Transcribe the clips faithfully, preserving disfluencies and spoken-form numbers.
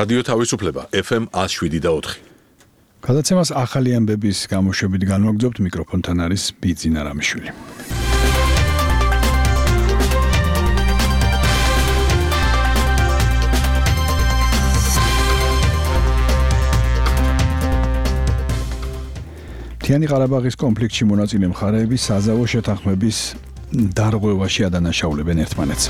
რადიო თავისუფლება ეფ ემ one oh seven და four. გადაცემას ახალი ამბების გამოშვებით განვაგრძობთ, მიკროფონთან არის ბიძინა რამიშვილი. მთიანი ყარაბაღის კონფლიქტში მონაწილე მხარეები საზავო შეთანხმების დარღვევაში ადანაშაულებენ ერთმანეთს.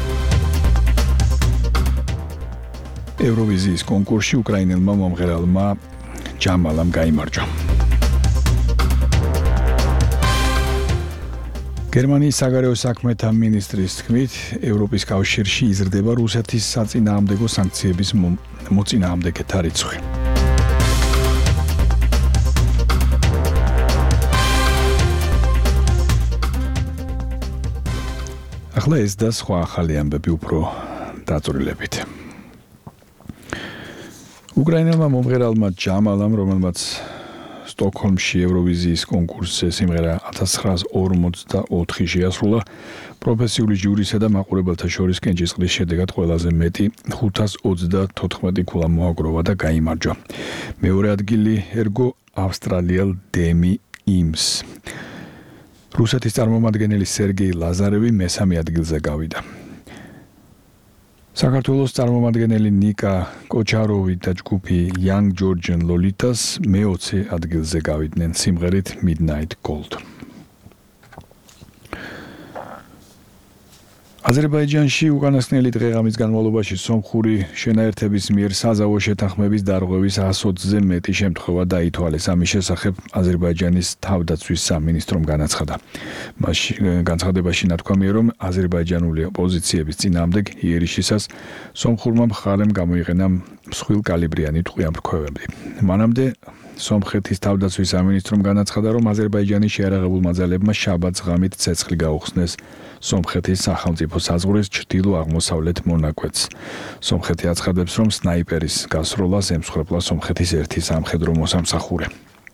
ევროვიზიის კონკურსში უკრაინელმა მომღერალმა ჯამალამ გაიმარჯვა. გერმანიის საგარეო საქმეთა მინისტრის თქმით, ევროპის კავშირში იზრდება რუსეთის საწინააღმდეგო სანქციების მოწინააღმდეგეთა რიცხვი. ახლა ეს და სხვა ახალი ამბები უფრო დაწვრილებით. უკრაინელმა მომღერალმა ჯამალამ, რომელმაც სტოკჰოლმში ევროვიზიის კონკურსზე სიმღერა one thousand nine hundred forty-four შეასრულა, პროფესიული ჟიურისა და მაყურებელთა შორის კენჭისყრის შედეგად ყველაზე მეტი five hundred twenty-four ქულა მოაგროვა და გაიმარჯვა. მეორე ადგილი ერგო ავსტრალიელ დემი იმს. რუსეთის წარმომადგენელი სერგეი ლაზარევი მესამე ადგილზე გავიდა. საქართველოს წარმომადგენელი ნიკა კოჩაროვი და ჯგუფი Young Georgian Lolitas მეოცე ადგილზე გავიდნენ სიმღერით Midnight Gold. აზერბაიჯანში უკანასკნელი დღეღამის განმავლობაში სომხური შენაერთების მიერ საზავო შეთანხმების დარღვევის one hundred ზე მეტი შემთხვევა დაითვალეს. ამის შესახებ აზერბაიჯანის თავდაცვის სამინისტრომ განაცხადა. მასში განცხადებაში ნათქვამია, რომ აზერბაიჯანული ოპოზიციების წინააღმდეგ იერიშისას სომხურმა მხარემ გამოიყენა მსხვილკალიბრიანი ტყვიამფრქვევები. მანამდე სომხეთის თავდაცვის სამინისტრომ განაცხადა, რომ აზერბაიჯანის შეიარაღებულმა ძალებმა შაბათს ღამით ცეცხლი გაუხსნეს სომხეთის სახელმწიფო საზღვრის ჩრდილო-აღმოსავლეთ მონაკვეთს. სომხეთი აცხადებს, რომ სნაიპერის გასროლას ემსხვერპლა სომხეთის ერთი სამხედრო მოსამსახურე.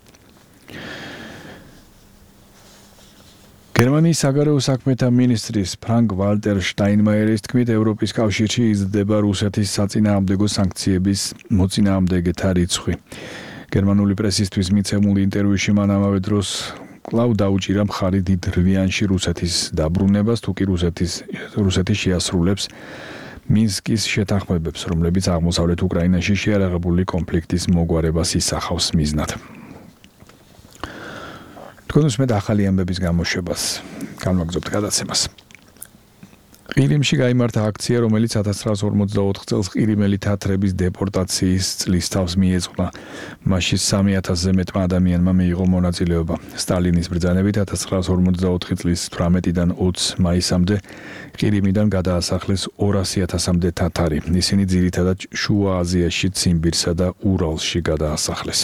გერმანიის საგარეო საქმეთა მინისტრის ფრანკ ვალტერ შტაინმაიერის თქმით, ევროპის კავშირში იზრდება რუსეთის საწინააღმდეგო სანქციების მოწინააღმდეგეთა რიცხვი. გერმანული პრესისთვის მიცემულ ინტერვიუში მან ამავე დროს კვლავ დაუჭირა მხარი დიდ რვიანში რუსეთის დაბრუნებას, თუ კი რუსეთის რუსეთი შეასრულებს მინსკის შეთანხმებებს, რომლებიც აღმოსავლეთ უკრაინაში შეიარაღებული კონფლიქტის მოგვარებას ისახავს მიზნად. თქვენ უსმენთ ახალი ამბების გამოშვებას. განვაგრძობთ გადაცემას. ყირიმში გაიმართა აქცია, რომელიც one thousand nine hundred forty-four წელს ყირიმელი თათრების დეპორტაციის წლის თავს მიეძღვნა. მასში three thousand ზე მეტმა ადამიანმა მიიღო მონაწილეობა. სტალინის ბრძანებით one thousand nine hundred forty-four წლის თვრამეტიდან ოცი მაისამდე ყირიმიდან გადაასახლეს two hundred thousand-მდე თათარი. ისინი ძირითადად შუა აზიაში, ციმბირსა და ურალში გადაასახლეს.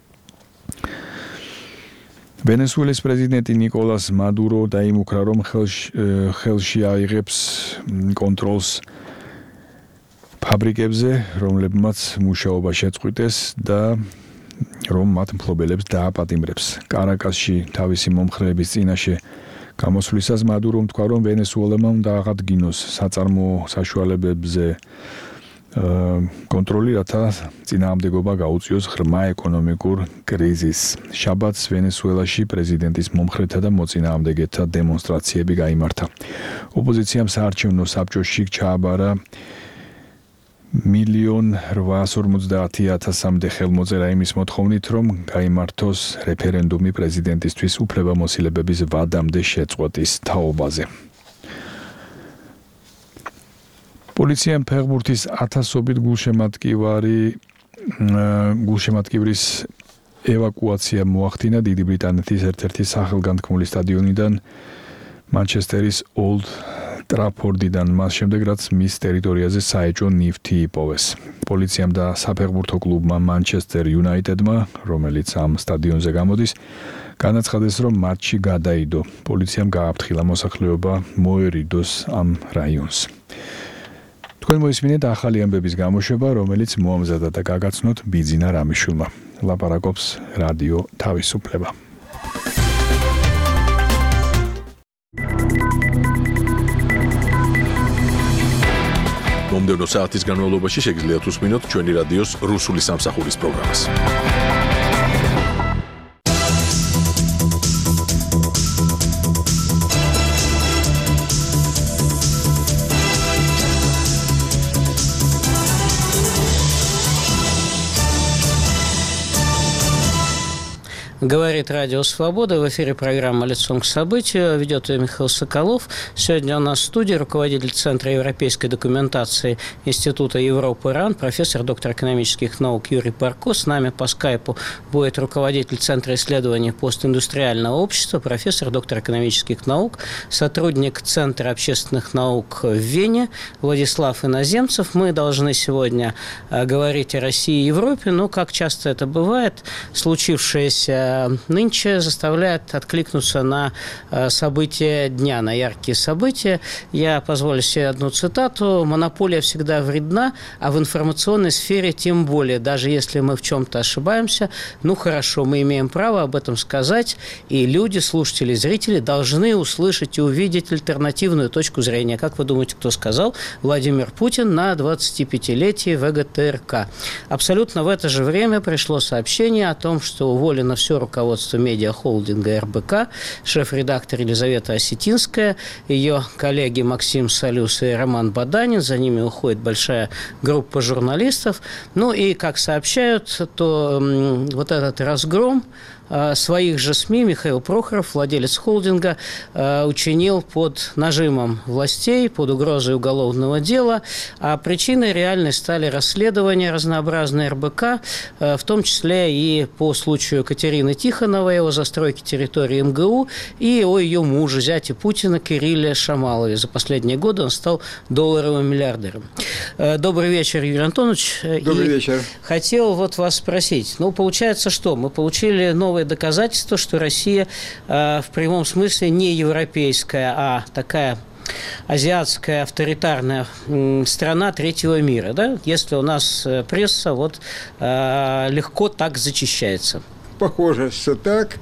ვენესუელის პრეზიდენტი ნიკოლას მადურო დაიმუქრა, რომ ხელში აიღებს კონტროლს ფაბრიკებზე, რომლებმაც მუშაობა შეწყვიტეს და რომ მათ მფლობელებს დააპატიმრებს. კარაკასში თავისი მომხრეების წინაშე გამოსვლისას მადურომ თქვა, რომ ვენესუელებმა უნდა აღადგინოს საწარმოო საშუალებებზე კონტროლი, რათა წინააღმდეგობა გაუწიოს ღრმა ეკონომიკურ კრიზისს. შაბათს ვენესუელაში პრეზიდენტის მომხრეთა და მოწინააღმდეგეთა დემონსტრაციები გაიმართა. ოპოზიციამ საარჩევნო საბჭოში ჩააბარა მილიონ eight hundred fifty thousand-მდე ხელმოწერა იმის მოთხოვნით, რომ გაიმართოს რეფერენდუმი პრეზიდენტისთვის უფლებამოსილებების ვადამდე შეწყვეტის თაობაზე. პოლიციამ ფეხბურთის ათასობით გულშემატკივარი გულშემატკივრის ევაკუაცია მოახდინა დიდი ბრიტანეთის ერთ-ერთი სახელგანთქმული სტადიონიდან მანჩესტერის Old Trafford-დან, მას შემდეგ რაც მის ტერიტორიაზე საეჭვო ნივთი იპოვეს. პოლიციამ და საფეხბურთო კლუბმა Manchester United-მა, რომელიც ამ სტადიონზე გამოდის, განაცხადეს, რომ მატჩი გადაიდო. პოლიციამ გააფრთხილა მოსახლეობა მოერიდოს ამ რაიონს. თქვენ მოისმინეთ ახალი ამბების გამოშვება, რომელიც მოამზადა და გაგაცნოთ ბიძინა რამიშვილმა. ლაპარაკობს რადიო თავისუფლება. მომდევნო საათის განმავლობაში შეგიძლიათ უსმინოთ ჩვენი რადიოს რუსული სამსახურის პროგრამას. Говорит Радио Свобода. В эфире программа «Лицом к событию». Ведет ее Михаил Соколов. Сегодня у нас в студии руководитель Центра европейской документации Института Европы РАН, профессор, доктор экономических наук Юрий Барко. С нами по скайпу будет руководитель Центра исследований постиндустриального общества, профессор, доктор экономических наук, сотрудник Центра общественных наук в Вене Владислав Иноземцев. Мы должны сегодня говорить о России и Европе, но, как часто это бывает, случившееся нынче заставляет откликнуться на события дня, на яркие события. Я позволю себе одну цитату. «Монополия всегда вредна, а в информационной сфере тем более. Даже если мы в чем-то ошибаемся, ну хорошо, мы имеем право об этом сказать, и люди, слушатели, зрители должны услышать и увидеть альтернативную точку зрения». Как вы думаете, кто сказал? Владимир Путин на двадцатипятилетии ВГТРК. Абсолютно в это же время пришло сообщение о том, что уволено все руководство медиахолдинга эр бэ ка, шеф-редактор Елизавета Осетинская, ее коллеги Максим Солюс и Роман Баданин, за ними уходит большая группа журналистов. Ну и, как сообщают, то м, вот этот разгром своих же СМИ Михаил Прохоров, владелец холдинга, учинил под нажимом властей, под угрозой уголовного дела. А причиной реальной стали расследования разнообразные эр бэ ка, в том числе и по случаю Катерины Тихоновой, о застройке территории эм гэ у, и о ее муже, зяте Путина Кирилле Шамалове. За последние годы он стал долларовым миллиардером. Добрый вечер, Юрий Антонович. Добрый и вечер. Хотел вот вас спросить. Ну, получается, что? Мы получили новые доказательство, что Россия э, в прямом смысле не европейская, а такая азиатская авторитарная э, страна третьего мира, да? Если у нас э, пресса вот э, легко так зачищается. Похоже, что так.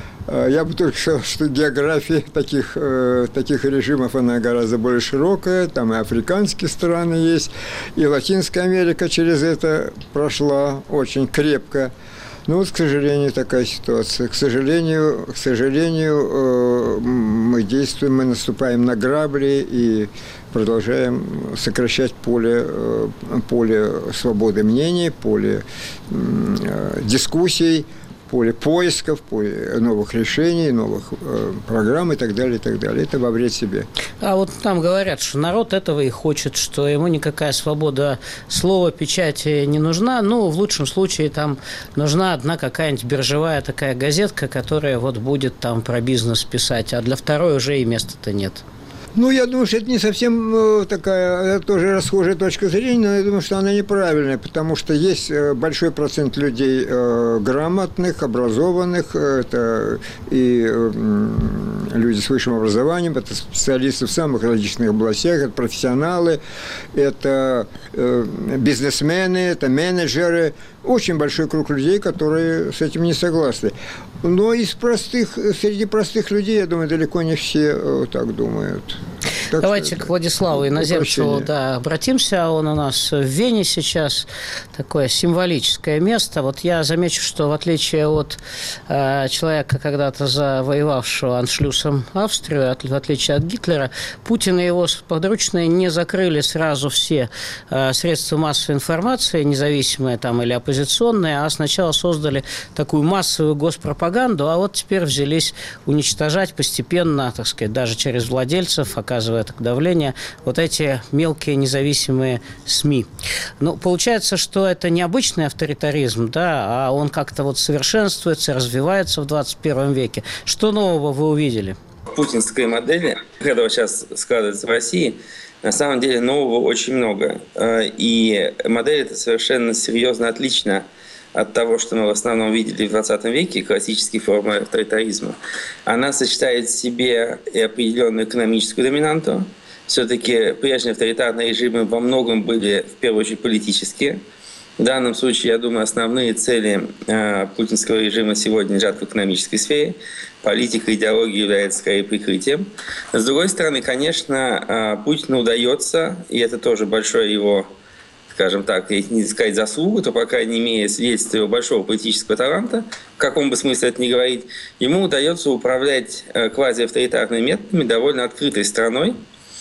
Я бы только сказал, что география таких, э, таких режимов, она гораздо более широкая. Там и африканские страны есть, и Латинская Америка через это прошла очень крепко. Ну вот, к сожалению, такая ситуация. К сожалению, к сожалению, э, мы действуем, мы наступаем на грабли и продолжаем сокращать поле, э, поле свободы мнений, поле э, дискуссий, поле поисков, поле новых решений, новых э, программ и так далее, и так далее. Это во вред себе. А вот там говорят, что народ этого и хочет, что ему никакая свобода слова, печати не нужна. Ну, в лучшем случае там нужна одна какая-нибудь биржевая такая газетка, которая вот будет там про бизнес писать, а для второй уже и места-то нет. Ну, я думаю, что это не совсем такая, тоже расхожая точка зрения, но я думаю, что она неправильная, потому что есть большой процент людей грамотных, образованных, это и люди с высшим образованием, это специалисты в самых различных областях, это профессионалы, это бизнесмены, это менеджеры, очень большой круг людей, которые с этим не согласны. Но из простых, среди простых людей, я думаю, далеко не все так думают. Так Давайте к Владиславу Иноземцеву да, обратимся. Он у нас в Вене сейчас, такое символическое место. Вот я замечу, что в отличие от э, человека, когда-то завоевавшего аншлюсом Австрию, от, в отличие от Гитлера, Путин и его подручные не закрыли сразу все э, средства массовой информации, независимые там или оппозиционные, а сначала создали такую массовую госпропаганду, а вот теперь взялись уничтожать постепенно, так сказать, даже через владельцев, оказывая так давление, вот эти мелкие независимые СМИ. Ну, получается, что это не обычный авторитаризм, да, а он как-то вот совершенствуется, развивается в двадцать первом веке. Что нового вы увидели? В путинской модели, которая сейчас складывается в России, на самом деле нового очень много. И модель эта совершенно серьезно отлична от того, что мы в основном видели в двадцатом веке, классические формы авторитаризма. Она сочетает в себе и определенную экономическую доминанту. Все-таки прежние авторитарные режимы во многом были, в первую очередь, политические. В данном случае, я думаю, основные цели э, путинского режима сегодня лежат в экономической сфере. Политика, идеология является скорее прикрытием. С другой стороны, конечно, э, Путину удается, и это тоже большое его, скажем так, если не сказать заслугу, то, по крайней мере, свидетельство его большого политического таланта, в каком бы смысле это ни говорить, ему удается управлять э, квазиавторитарными методами довольно открытой страной,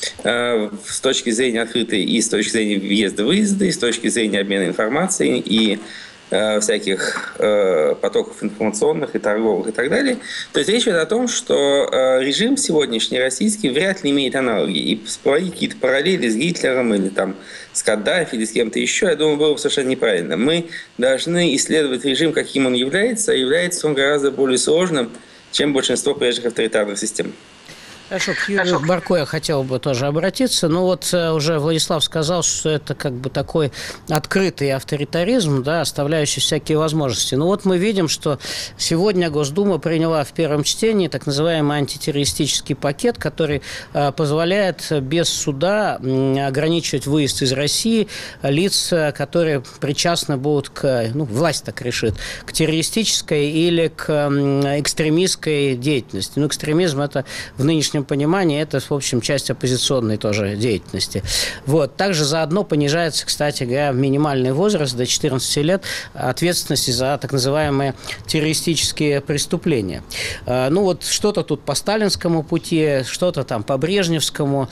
с точки зрения открытой и с точки зрения въезда-выезда, и с точки зрения обмена информацией, и э, всяких э, потоков информационных и торговых и так далее. То есть речь идет о том, что э, режим сегодняшний российский вряд ли имеет аналоги. И проводить какие-то параллели с Гитлером или там, с Каддафи или с кем-то еще, я думаю, было бы совершенно неправильно. Мы должны исследовать режим, каким он является, а является он гораздо более сложным, чем большинство прежних авторитарных систем. Хорошо, к Юрию Барко я хотел бы тоже обратиться. Ну вот уже Владислав сказал, что это как бы такой открытый авторитаризм, да, оставляющий всякие возможности. Ну вот мы видим, что сегодня Госдума приняла в первом чтении так называемый антитеррористический пакет, который э, позволяет без суда ограничивать выезд из России лиц, которые причастны будут к, ну, власть так решит, к террористической или к э, экстремистской деятельности. Ну, экстремизм – это в нынешнем понимании это, в общем, часть оппозиционной тоже деятельности. Вот. Также заодно понижается, кстати говоря, минимальный возраст до четырнадцати лет ответственности за так называемые террористические преступления. Ну вот что-то тут по сталинскому пути, что-то там по брежневскому.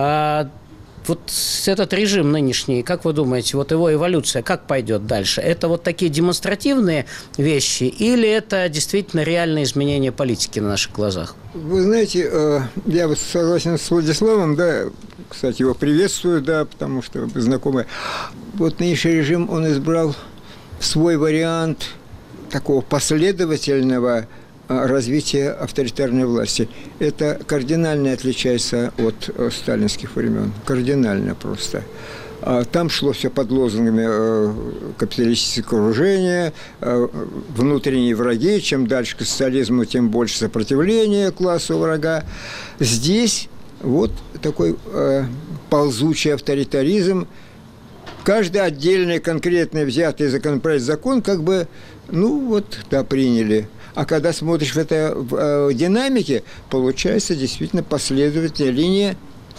Вот этот режим нынешний, как вы думаете, вот его эволюция, как пойдет дальше? Это вот такие демонстративные вещи или это действительно реальные изменения политики на наших глазах? Вы знаете, я вот согласен с Владиславом, да, кстати, его приветствую, да, потому что вы знакомы. Вот нынешний режим, он избрал свой вариант такого последовательного развития авторитарной власти. Это кардинально отличается от сталинских времен. Кардинально просто. Там шло все под лозунгами капиталистического окружения, внутренние враги. Чем дальше к социализму, тем больше сопротивления классу врага. Здесь вот такой ползучий авторитаризм. Каждый отдельный, конкретный, взятый законопроект, закон, как бы, ну вот, да, приняли. А когда смотришь в это в, в динамике, получается действительно последовательная линия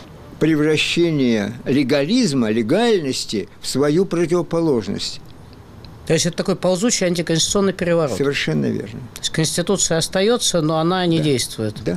превращения легализма, легальности в свою противоположность. То есть это такой ползучий антиконституционный переворот. Совершенно верно. То есть Конституция остается, но она не да. действует. Да.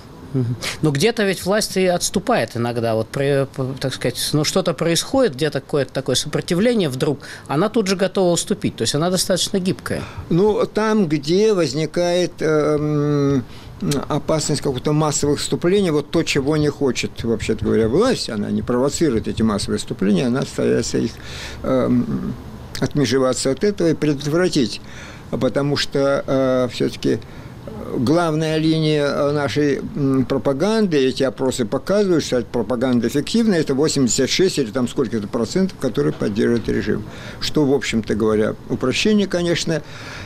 Но где-то ведь власть и отступает иногда, вот, при, так сказать, ну что-то происходит, где-то какое-то такое сопротивление вдруг, она тут же готова уступить, то есть она достаточно гибкая. Ну, там, где возникает э, опасность какого-то массового вступления, вот то, чего не хочет, вообще-то говоря, власть, она не провоцирует эти массовые вступления, она старается их э, отмежеваться от этого и предотвратить, потому что э, все-таки главная линия нашей пропаганды, эти опросы показывают, что пропаганда эффективная, это восемьдесят шесть или там сколько-то процентов, которые поддерживают режим. Что, в общем-то говоря, упрощение, конечно,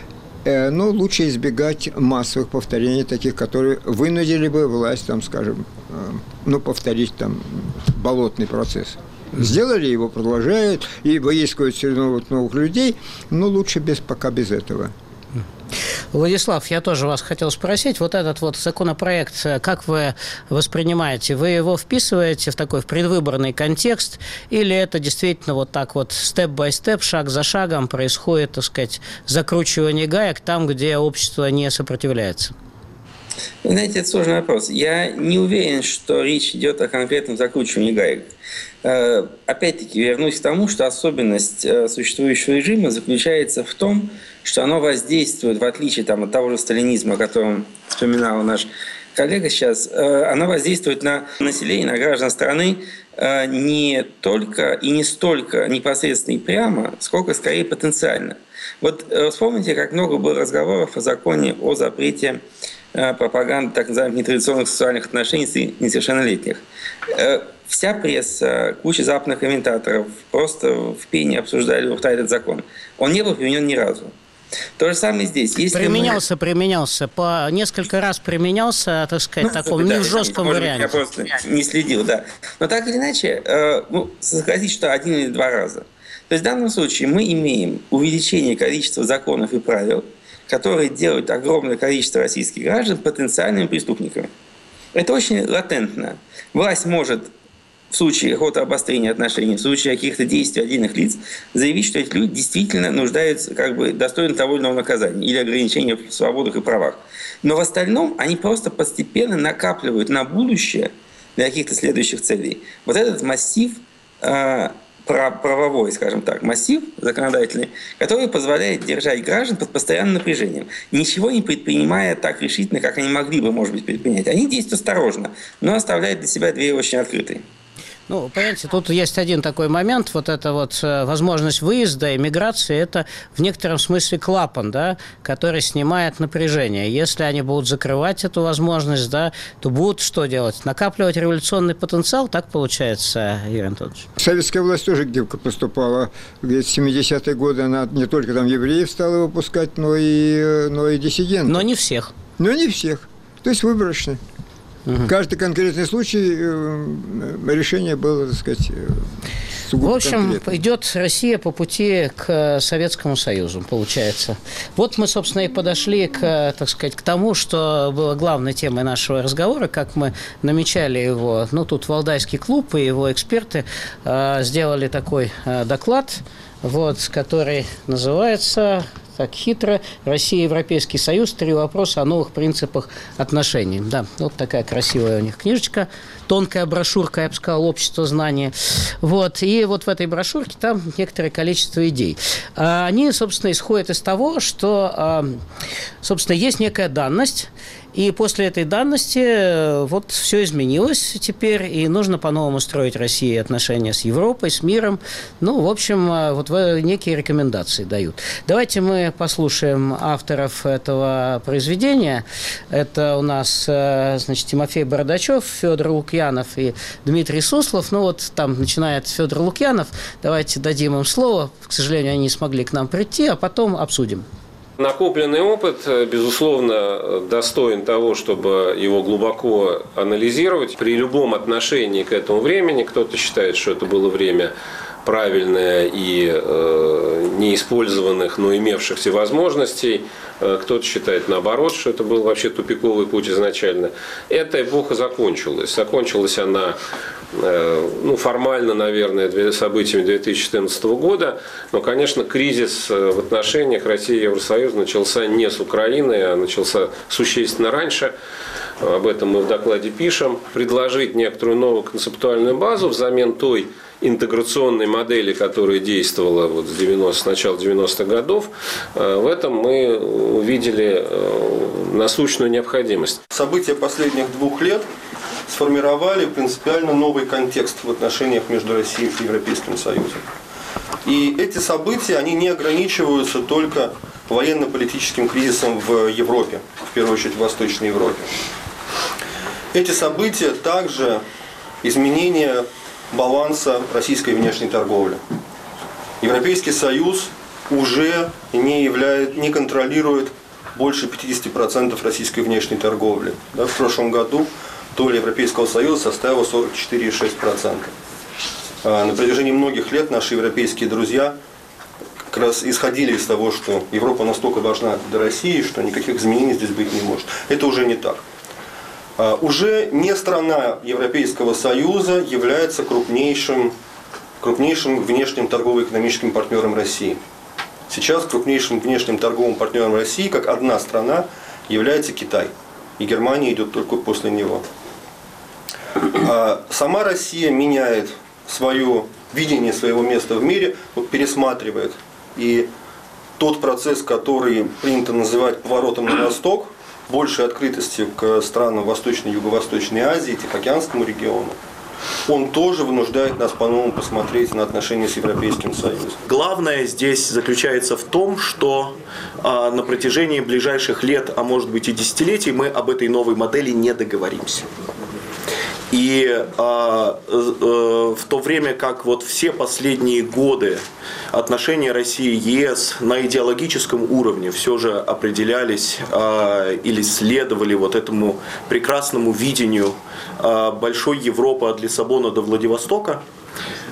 но лучше избегать массовых повторений, таких, которые вынудили бы власть, там, скажем, ну, повторить там болотный процесс. Сделали его, продолжают, и выискивают все равно вот новых людей, но лучше без, пока без этого. Владислав, я тоже вас хотел спросить, вот этот вот законопроект, как вы воспринимаете? Вы его вписываете в такой в предвыборный контекст, или это действительно вот так вот степ-бай-степ, шаг за шагом происходит, так сказать, закручивание гаек там, где общество не сопротивляется? Вы знаете, это сложный вопрос. Я не уверен, что речь идет о конкретном закручивании гаек. Опять-таки, вернусь к тому, что особенность существующего режима заключается в том, что оно воздействует, в отличие там, от того же сталинизма, о котором вспоминал наш коллега сейчас, оно воздействует на население, на граждан страны не только и не столько непосредственно и прямо, сколько скорее потенциально. Вот вспомните, как много было разговоров о законе о запрете пропаганды так называемых нетрадиционных сексуальных отношений с несовершеннолетних. Вся пресса, куча западных комментаторов просто в пене обсуждали этот закон. Он не был применен ни разу. То же самое здесь. Если применялся, мы... применялся. По несколько раз применялся, так сказать, ну, в таком да, не в жестком может варианте. Я просто не следил, да. Но так или иначе, ну, согласитесь, что один или два раза. То То есть в данном случае мы имеем увеличение количества законов и правил, которые делают огромное количество российских граждан потенциальными преступниками. Это очень латентно. Власть может в случае какого-то обострения отношений, в случае каких-то действий отдельных лиц, заявить, что эти люди действительно нуждаются, как бы достойны того или иного наказания или ограничения в свободах и правах. Но в остальном они просто постепенно накапливают на будущее для каких-то следующих целей вот этот массив, э, правовой, скажем так, массив законодательный, который позволяет держать граждан под постоянным напряжением, ничего не предпринимая так решительно, как они могли бы, может быть, предпринять. Они действуют осторожно, но оставляют для себя двери очень открытой. Ну, понимаете, тут есть один такой момент, вот эта вот возможность выезда, эмиграции, это в некотором смысле клапан, да, который снимает напряжение. Если они будут закрывать эту возможность, да, то будут что делать? Накапливать революционный потенциал, так получается, Юрий Анатольевич? Советская власть тоже гибко поступала. Где-то в семидесятые годы она не только там евреев стала выпускать, но и, но и диссидентов. Но не всех. Но не всех. То есть выборочно. Угу. Каждый конкретный случай решение было, так сказать, сугубо в общем, конкретное. Идет Россия по пути к Советскому Союзу, получается. Вот мы, собственно, и подошли к, так сказать, к тому, что было главной темой нашего разговора, как мы намечали его. Ну, тут Валдайский клуб и его эксперты э, сделали такой э, доклад, вот, который называется... Так хитро. Россия и Европейский Союз. Три вопроса о новых принципах отношений. Да, вот такая красивая у них книжечка. Тонкая брошюрка, я бы сказал, общество знания. Вот. И вот в этой брошюрке там некоторое количество идей. Они, собственно, исходят из того, что, собственно, есть некая данность, и после этой данности вот все изменилось теперь, и нужно по-новому строить России отношения с Европой, с миром. Ну, в общем, вот некие рекомендации дают. Давайте мы послушаем авторов этого произведения. Это у нас, значит, Тимофей Бородачев, Федор Лукьянов и Дмитрий Суслов. Ну, вот там начинает Федор Лукьянов. Давайте дадим им слово. К сожалению, они не смогли к нам прийти, а потом обсудим. Накопленный опыт, безусловно, достоин того, чтобы его глубоко анализировать. При любом отношении к этому времени кто-то считает, что это было время правильное и э, неиспользованных, но имевшихся возможностей. Кто-то считает наоборот, что это был вообще тупиковый путь изначально. Эта эпоха закончилась. Закончилась она э, ну, формально, наверное, событиями две тысячи четырнадцатого года. Но, конечно, кризис в отношениях России и Евросоюза начался не с Украины, а начался существенно раньше. Об этом мы в докладе пишем. Предложить некоторую новую концептуальную базу взамен той интеграционной модели, которая действовала вот с, девяностых, с начала девяностых годов, в этом мы увидели насущную необходимость. События последних двух лет сформировали принципиально новый контекст в отношениях между Россией и Европейским Союзом. И эти события, они не ограничиваются только военно-политическим кризисом в Европе, в первую очередь в Восточной Европе. Эти события также изменения баланса российской внешней торговли. Европейский Союз уже не, являет, не контролирует больше пятьдесят процентов российской внешней торговли. Да, в прошлом году доля Европейского Союза составила сорок четыре целых шесть десятых процента. А на протяжении многих лет наши европейские друзья как раз исходили из того, что Европа настолько важна для России, что никаких изменений здесь быть не может. Это уже не так. Уже не страна Европейского Союза является крупнейшим, крупнейшим внешним торгово-экономическим партнером России. Сейчас крупнейшим внешним торговым партнером России, как одна страна, является Китай. И Германия идет только после него. Сама Россия меняет свое видение своего места в мире, пересматривает. И тот процесс, который принято называть поворотом на восток, большей открытости к странам Восточной и Юго-Восточной Азии, Тихоокеанскому региону, он тоже вынуждает нас по-новому посмотреть на отношения с Европейским Союзом. Главное здесь заключается в том, что э, на протяжении ближайших лет, а может быть и десятилетий, мы об этой новой модели не договоримся. И э, э, в то время как вот все последние годы отношения России и ЕС на идеологическом уровне все же определялись э, или следовали вот этому прекрасному видению э, большой Европы от Лиссабона до Владивостока,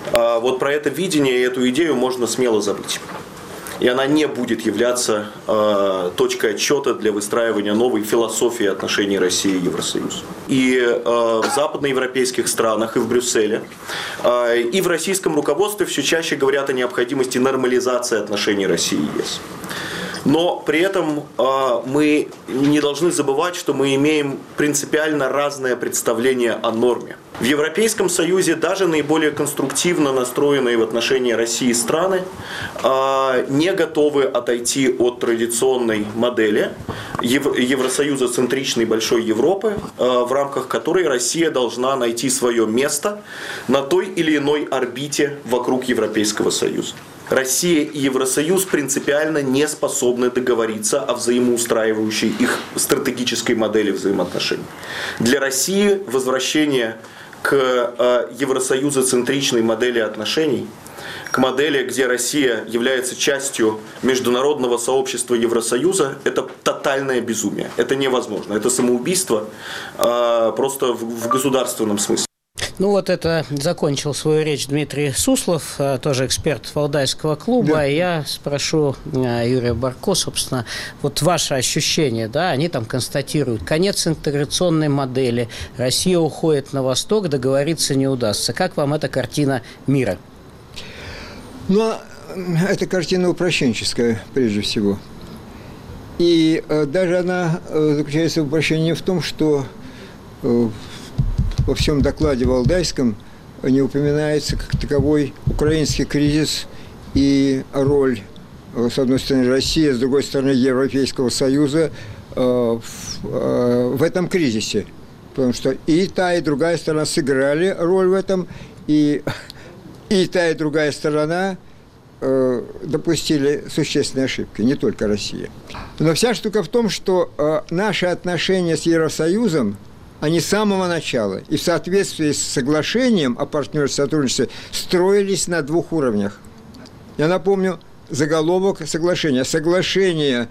Вот про это видение и эту идею можно смело забыть. И она не будет являться э, точкой отсчета для выстраивания новой философии отношений России и Евросоюза. И э, в западноевропейских странах, и в Брюсселе, э, и в российском руководстве все чаще говорят о необходимости нормализации отношений России и ЕС. Но при этом э, мы не должны забывать, что мы имеем принципиально разное представление о норме. В Европейском Союзе даже наиболее конструктивно настроенные в отношении России страны э, не готовы отойти от традиционной модели Евро- Евросоюза-центричной большой Европы, э, в рамках которой Россия должна найти свое место на той или иной орбите вокруг Европейского Союза. Россия и Евросоюз принципиально не способны договориться о взаимоустраивающей их стратегической модели взаимоотношений. Для России возвращение к евросоюзоцентричной модели отношений, к модели, где Россия является частью международного сообщества Евросоюза, это тотальное безумие. Это невозможно. Это самоубийство просто в государственном смысле. Ну вот это закончил свою речь Дмитрий Суслов, тоже эксперт Валдайского клуба. Да. Я спрошу Юрия Барко, собственно, вот ваше ощущение, да, они там констатируют, конец интеграционной модели, Россия уходит на восток, договориться не удастся. Как вам эта картина мира? Ну, эта картина упрощенческая, прежде всего. И э, даже она э, заключается в упрощении в том, что э, во всем докладе Валдайском не упоминается как таковой украинский кризис и роль, с одной стороны, России, с другой стороны, Европейского Союза в, в этом кризисе. Потому что и та, и другая сторона сыграли роль в этом, и, и та, и другая сторона допустили существенные ошибки, не только Россия. Но вся штука в том, что наши отношения с Евросоюзом, они с самого начала и в соответствии с соглашением о партнерстве и сотрудничестве строились на двух уровнях. Я напомню заголовок соглашения. Соглашение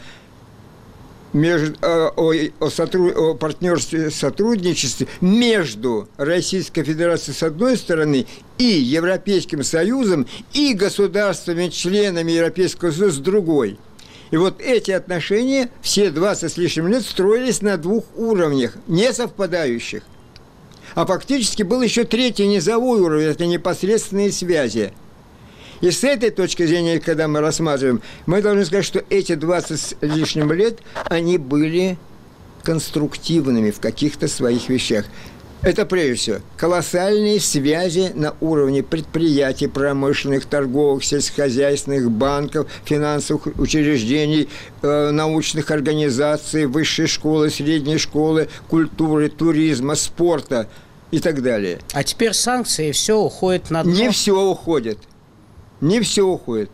между, о, о, сотруд, о партнерстве и сотрудничестве между Российской Федерацией с одной стороны и Европейским Союзом и государствами-членами Европейского Союза с другой. И вот эти отношения все двадцать с лишним лет строились на двух уровнях, не совпадающих. А фактически был еще третий низовой уровень, это непосредственные связи. И с этой точки зрения, когда мы рассматриваем, мы должны сказать, что эти двадцать с лишним лет, они были конструктивными в каких-то своих вещах. Это, прежде всего, колоссальные связи на уровне предприятий, промышленных, торговых, сельскохозяйственных, банков, финансовых учреждений, э, научных организаций, высшей школы, средней школы, культуры, туризма, спорта и так далее. А теперь санкции, и все уходит на дно? Не все уходит. Не все уходит.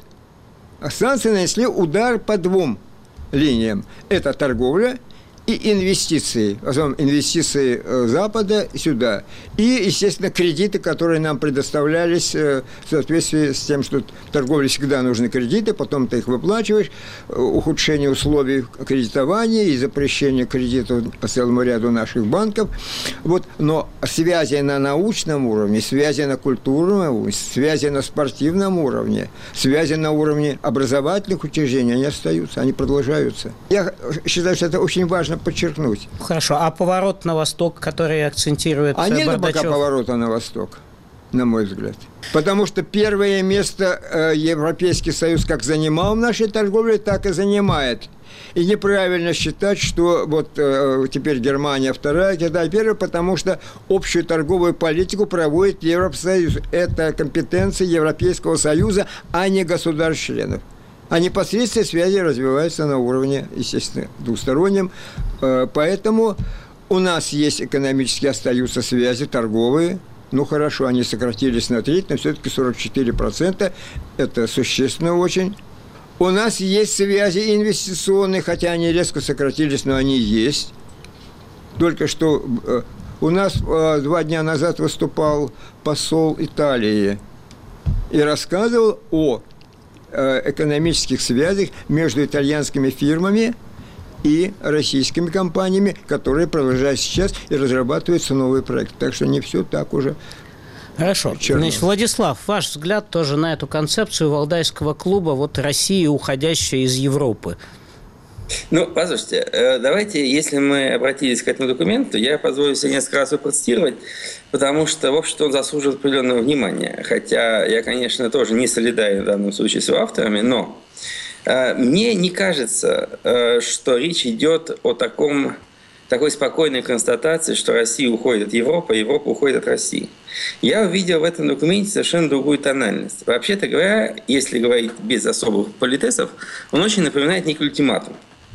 А санкции нанесли удар по двум линиям. Это торговля и инвестиции, в основном инвестиции Запада сюда, и, естественно, кредиты, которые нам предоставлялись в соответствии с тем, что в торговле всегда нужны кредиты, потом ты их выплачиваешь, ухудшение условий кредитования и запрещение кредитов по целому ряду наших банков. Вот. Но связи на научном уровне, связи на культурном уровне, связи на спортивном уровне, связи на уровне образовательных учреждений, они остаются, они продолжаются. Я считаю, что это очень важно подчеркнуть. Хорошо. А поворот на восток, который акцентирует а нет Бардачев? Пока поворота на восток, на мой взгляд. Потому что первое место э, Европейский Союз как занимал в нашей торговле, так и занимает. И неправильно считать, что вот э, теперь Германия вторая, Китай первая, потому что общую торговую политику проводит Евросоюз. Это компетенция Европейского Союза, а не государств-членов. А непосредственные связи развиваются на уровне, естественно, двустороннем. Поэтому у нас есть экономически остаются связи торговые. Ну, хорошо, они сократились на треть, но все-таки сорок четыре процента. Это существенно очень. У нас есть связи инвестиционные, хотя они резко сократились, но они есть. Только что у нас два дня назад выступал посол Италии и рассказывал о экономических связях между итальянскими фирмами и российскими компаниями, которые продолжают сейчас и разрабатываются новые проекты. Так что не все так уже Хорошо. Значит, Владислав, ваш взгляд тоже на эту концепцию Валдайского клуба, вот России, уходящая из Европы? Ну, послушайте, давайте, если мы обратились к этому документу, я позволю себе несколько раз его процитировать, потому что, в общем-то, он заслуживает определенного внимания. Хотя я, конечно, тоже не солидарен в данном случае с его авторами, но мне не кажется, что речь идет о таком, такой спокойной констатации, что Россия уходит от Европы, а Европа уходит от России. Я увидел в этом документе совершенно другую тональность. Вообще-то говоря, если говорить без особых политесов, он очень напоминает некий ультиматум.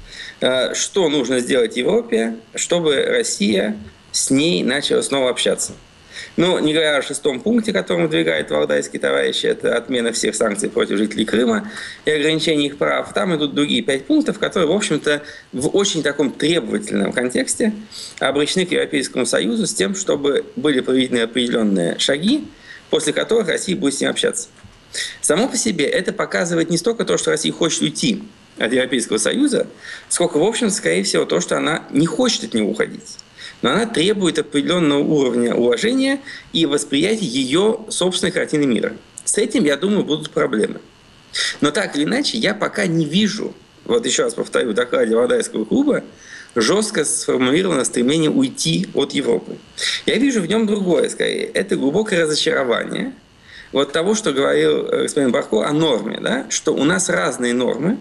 Что нужно сделать Европе, чтобы Россия с ней начала снова общаться. Ну, не говоря о шестом пункте, который выдвигает валдайский товарищ, это отмена всех санкций против жителей Крыма и ограничение их прав. Там идут другие пять пунктов, которые, в общем-то, в очень таком требовательном контексте обращены к Европейскому Союзу с тем, чтобы были проведены определенные шаги, после которых Россия будет с ним общаться. Само по себе это показывает не столько то, что Россия хочет уйти от Европейского Союза, сколько, в общем, скорее всего, то, что она не хочет от него уходить. Но она требует определенного уровня уважения и восприятия ее собственной картины мира. С этим, я думаю, будут проблемы. Но так или иначе, я пока не вижу, вот еще раз повторю, в докладе Валдайского клуба, жестко сформулировано стремление уйти от Европы. Я вижу в нем другое, скорее. Это глубокое разочарование вот того, что говорил господин Барко о норме, да? Что у нас разные нормы,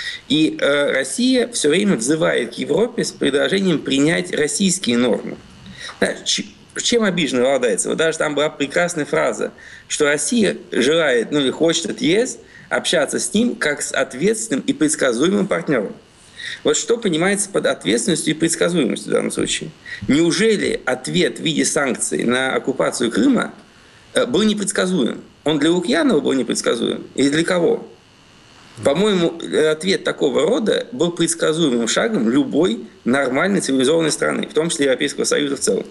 и э, Россия все время взывает к Европе с предложением принять российские нормы. Да, ч- чем обижены валдайцы? Вот даже там была прекрасная фраза, что Россия желает, ну или хочет от ЕС общаться с ним как с ответственным и предсказуемым партнером. Вот что понимается под ответственностью и предсказуемостью в данном случае? Неужели ответ в виде санкций на оккупацию Крыма э, был непредсказуем? Он для Лукьянова был непредсказуем? Или для кого? По-моему, ответ такого рода был предсказуемым шагом любой нормальной цивилизованной страны, в том числе Европейского Союза в целом.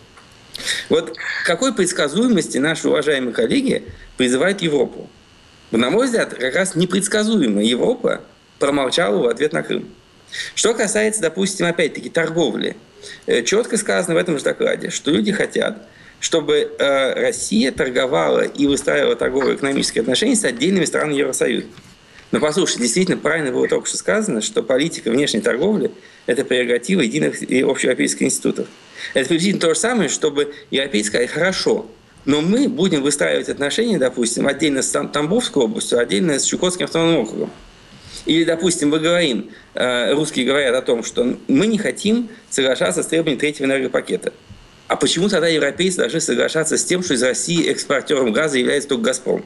Вот к какой предсказуемости наши уважаемые коллеги призывают Европу? На мой взгляд, как раз непредсказуемая Европа промолчала в ответ на Крым. Что касается, допустим, опять-таки торговли, четко сказано в этом же докладе, что люди хотят, чтобы Россия торговала и выстраивала торгово-экономические отношения с отдельными странами Евросоюза. Но послушайте, действительно правильно было только что сказано, что политика внешней торговли – это прерогатива единых и общеевропейских институтов. Это приблизительно то же самое, чтобы европейская сказать: хорошо, но мы будем выстраивать отношения, допустим, отдельно с Тамбовской областью, отдельно с Чукотским автономным округом. Или, допустим, мы говорим, русские говорят о том, что мы не хотим соглашаться с требованием третьего энергопакета. А почему тогда европейцы должны соглашаться с тем, что из России экспортером газа является только «Газпром»?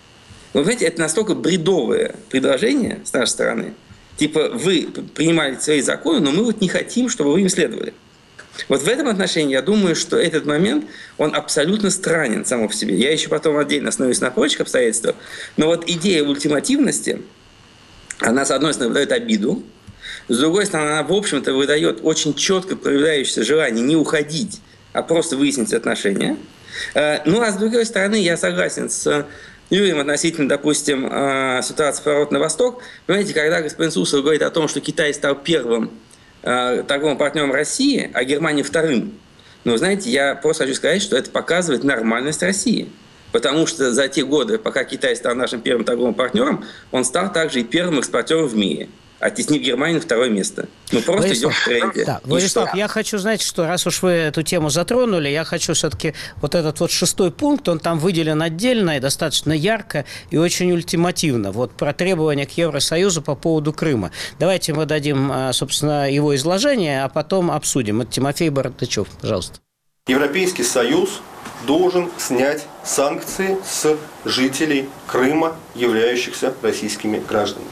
Вы знаете, это настолько бредовое предложение с нашей стороны. Типа, вы принимали свои законы, но мы вот не хотим, чтобы вы им следовали. Вот в этом отношении я думаю, что этот момент, он абсолютно странен сам по себе. Я еще потом отдельно остановлюсь на прочих обстоятельствах. Но вот идея ультимативности, она, с одной стороны, выдает обиду, с другой стороны, она, в общем-то, выдает очень четко проявляющееся желание не уходить, а просто выяснить отношения. Ну, а с другой стороны, я согласен с Юрием относительно, допустим, ситуации «Поворот на восток». Понимаете, когда господин Суслов говорит о том, что Китай стал первым торговым партнером России, а Германия вторым, ну, знаете, я просто хочу сказать, что это показывает нормальность России. Потому что за те годы, пока Китай стал нашим первым торговым партнером, он стал также и первым экспортером в мире, оттеснив Германию на второе место. Ну, просто Владислав, идет в тренде. Да, Владислав, я хочу, знаете, что раз уж вы эту тему затронули, я хочу все-таки вот этот вот шестой пункт, он там выделен отдельно и достаточно ярко и очень ультимативно. Вот про требования к Евросоюзу по поводу Крыма. Давайте мы дадим, собственно, его изложение, а потом обсудим. Это Тимофей Баратычев, пожалуйста. Европейский Союз должен снять санкции с жителей Крыма, являющихся российскими гражданами.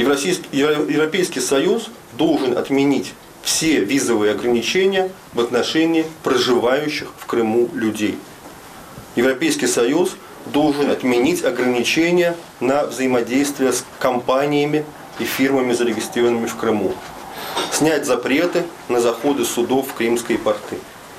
Европейский Союз должен отменить все визовые ограничения в отношении проживающих в Крыму людей. Европейский Союз должен отменить ограничения на взаимодействие с компаниями и фирмами, зарегистрированными в Крыму. Снять запреты на заходы судов в крымские порты.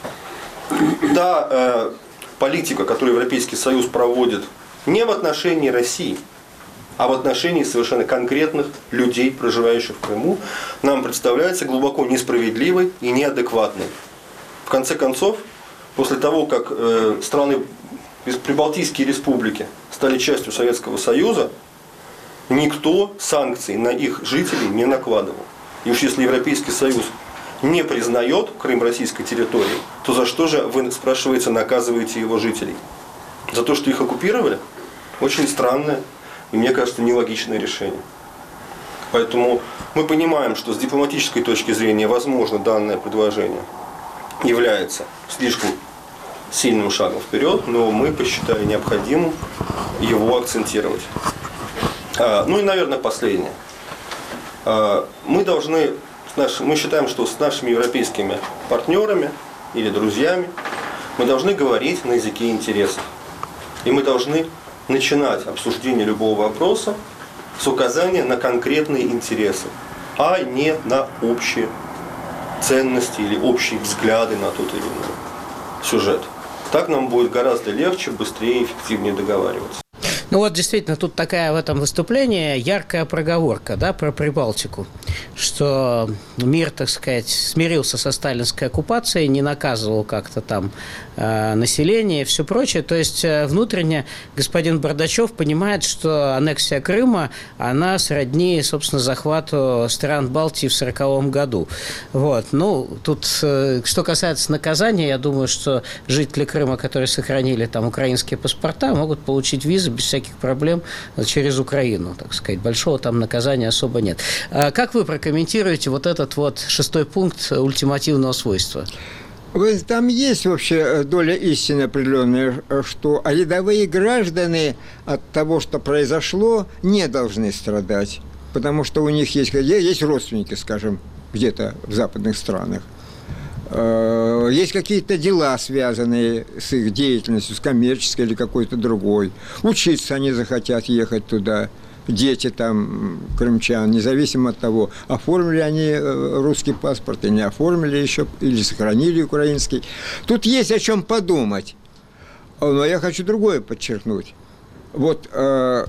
Та э, политика, которую Европейский Союз проводит не в отношении России, а в отношении совершенно конкретных людей, проживающих в Крыму, нам представляется глубоко несправедливой и неадекватной. В конце концов, после того, как э, страны Прибалтийские республики стали частью Советского Союза, никто санкций на их жителей не накладывал. И уж если Европейский Союз не признает Крым российской территорией, то за что же вы, спрашивается, наказываете его жителей? За то, что их оккупировали? Очень странное и, мне кажется, нелогичное решение. Поэтому мы понимаем, что с дипломатической точки зрения, возможно, данное предложение является слишком сильным шагом вперед, но мы посчитали необходимым его акцентировать. Ну и, наверное, последнее. Мы должны, мы считаем, что с нашими европейскими партнерами или друзьями мы должны говорить на языке интересов. И мы должны начинать обсуждение любого вопроса с указания на конкретные интересы, а не на общие ценности или общие взгляды на тот или иной сюжет. Так нам будет гораздо легче, быстрее и эффективнее договариваться. Ну вот действительно, тут такая в этом выступлении яркая проговорка, да, про Прибалтику, что мир, так сказать, смирился со сталинской оккупацией, не наказывал как-то там э, население и все прочее. То есть э, внутренне господин Бардачев понимает, что аннексия Крыма, она сродни, собственно, захвату стран Балтии в сороковом году. Вот. Ну, тут, э, что касается наказания, я думаю, что жители Крыма, которые сохранили там украинские паспорта, могут получить визы без всяких проблем через Украину, так сказать. Большого там наказания особо нет. А как вы прокомментируете вот этот вот шестой пункт ультимативного свойства? Там есть вообще доля истины определенная, что рядовые граждане от того, что произошло, не должны страдать, потому что у них есть, есть родственники, скажем, где-то в западных странах. Есть какие-то дела, связанные с их деятельностью, с коммерческой или какой-то другой. Учиться они захотят ехать туда, дети там, крымчан, независимо от того, оформили они русский паспорт или не оформили еще, или сохранили украинский. Тут есть о чем подумать. Но я хочу другое подчеркнуть. Вот э,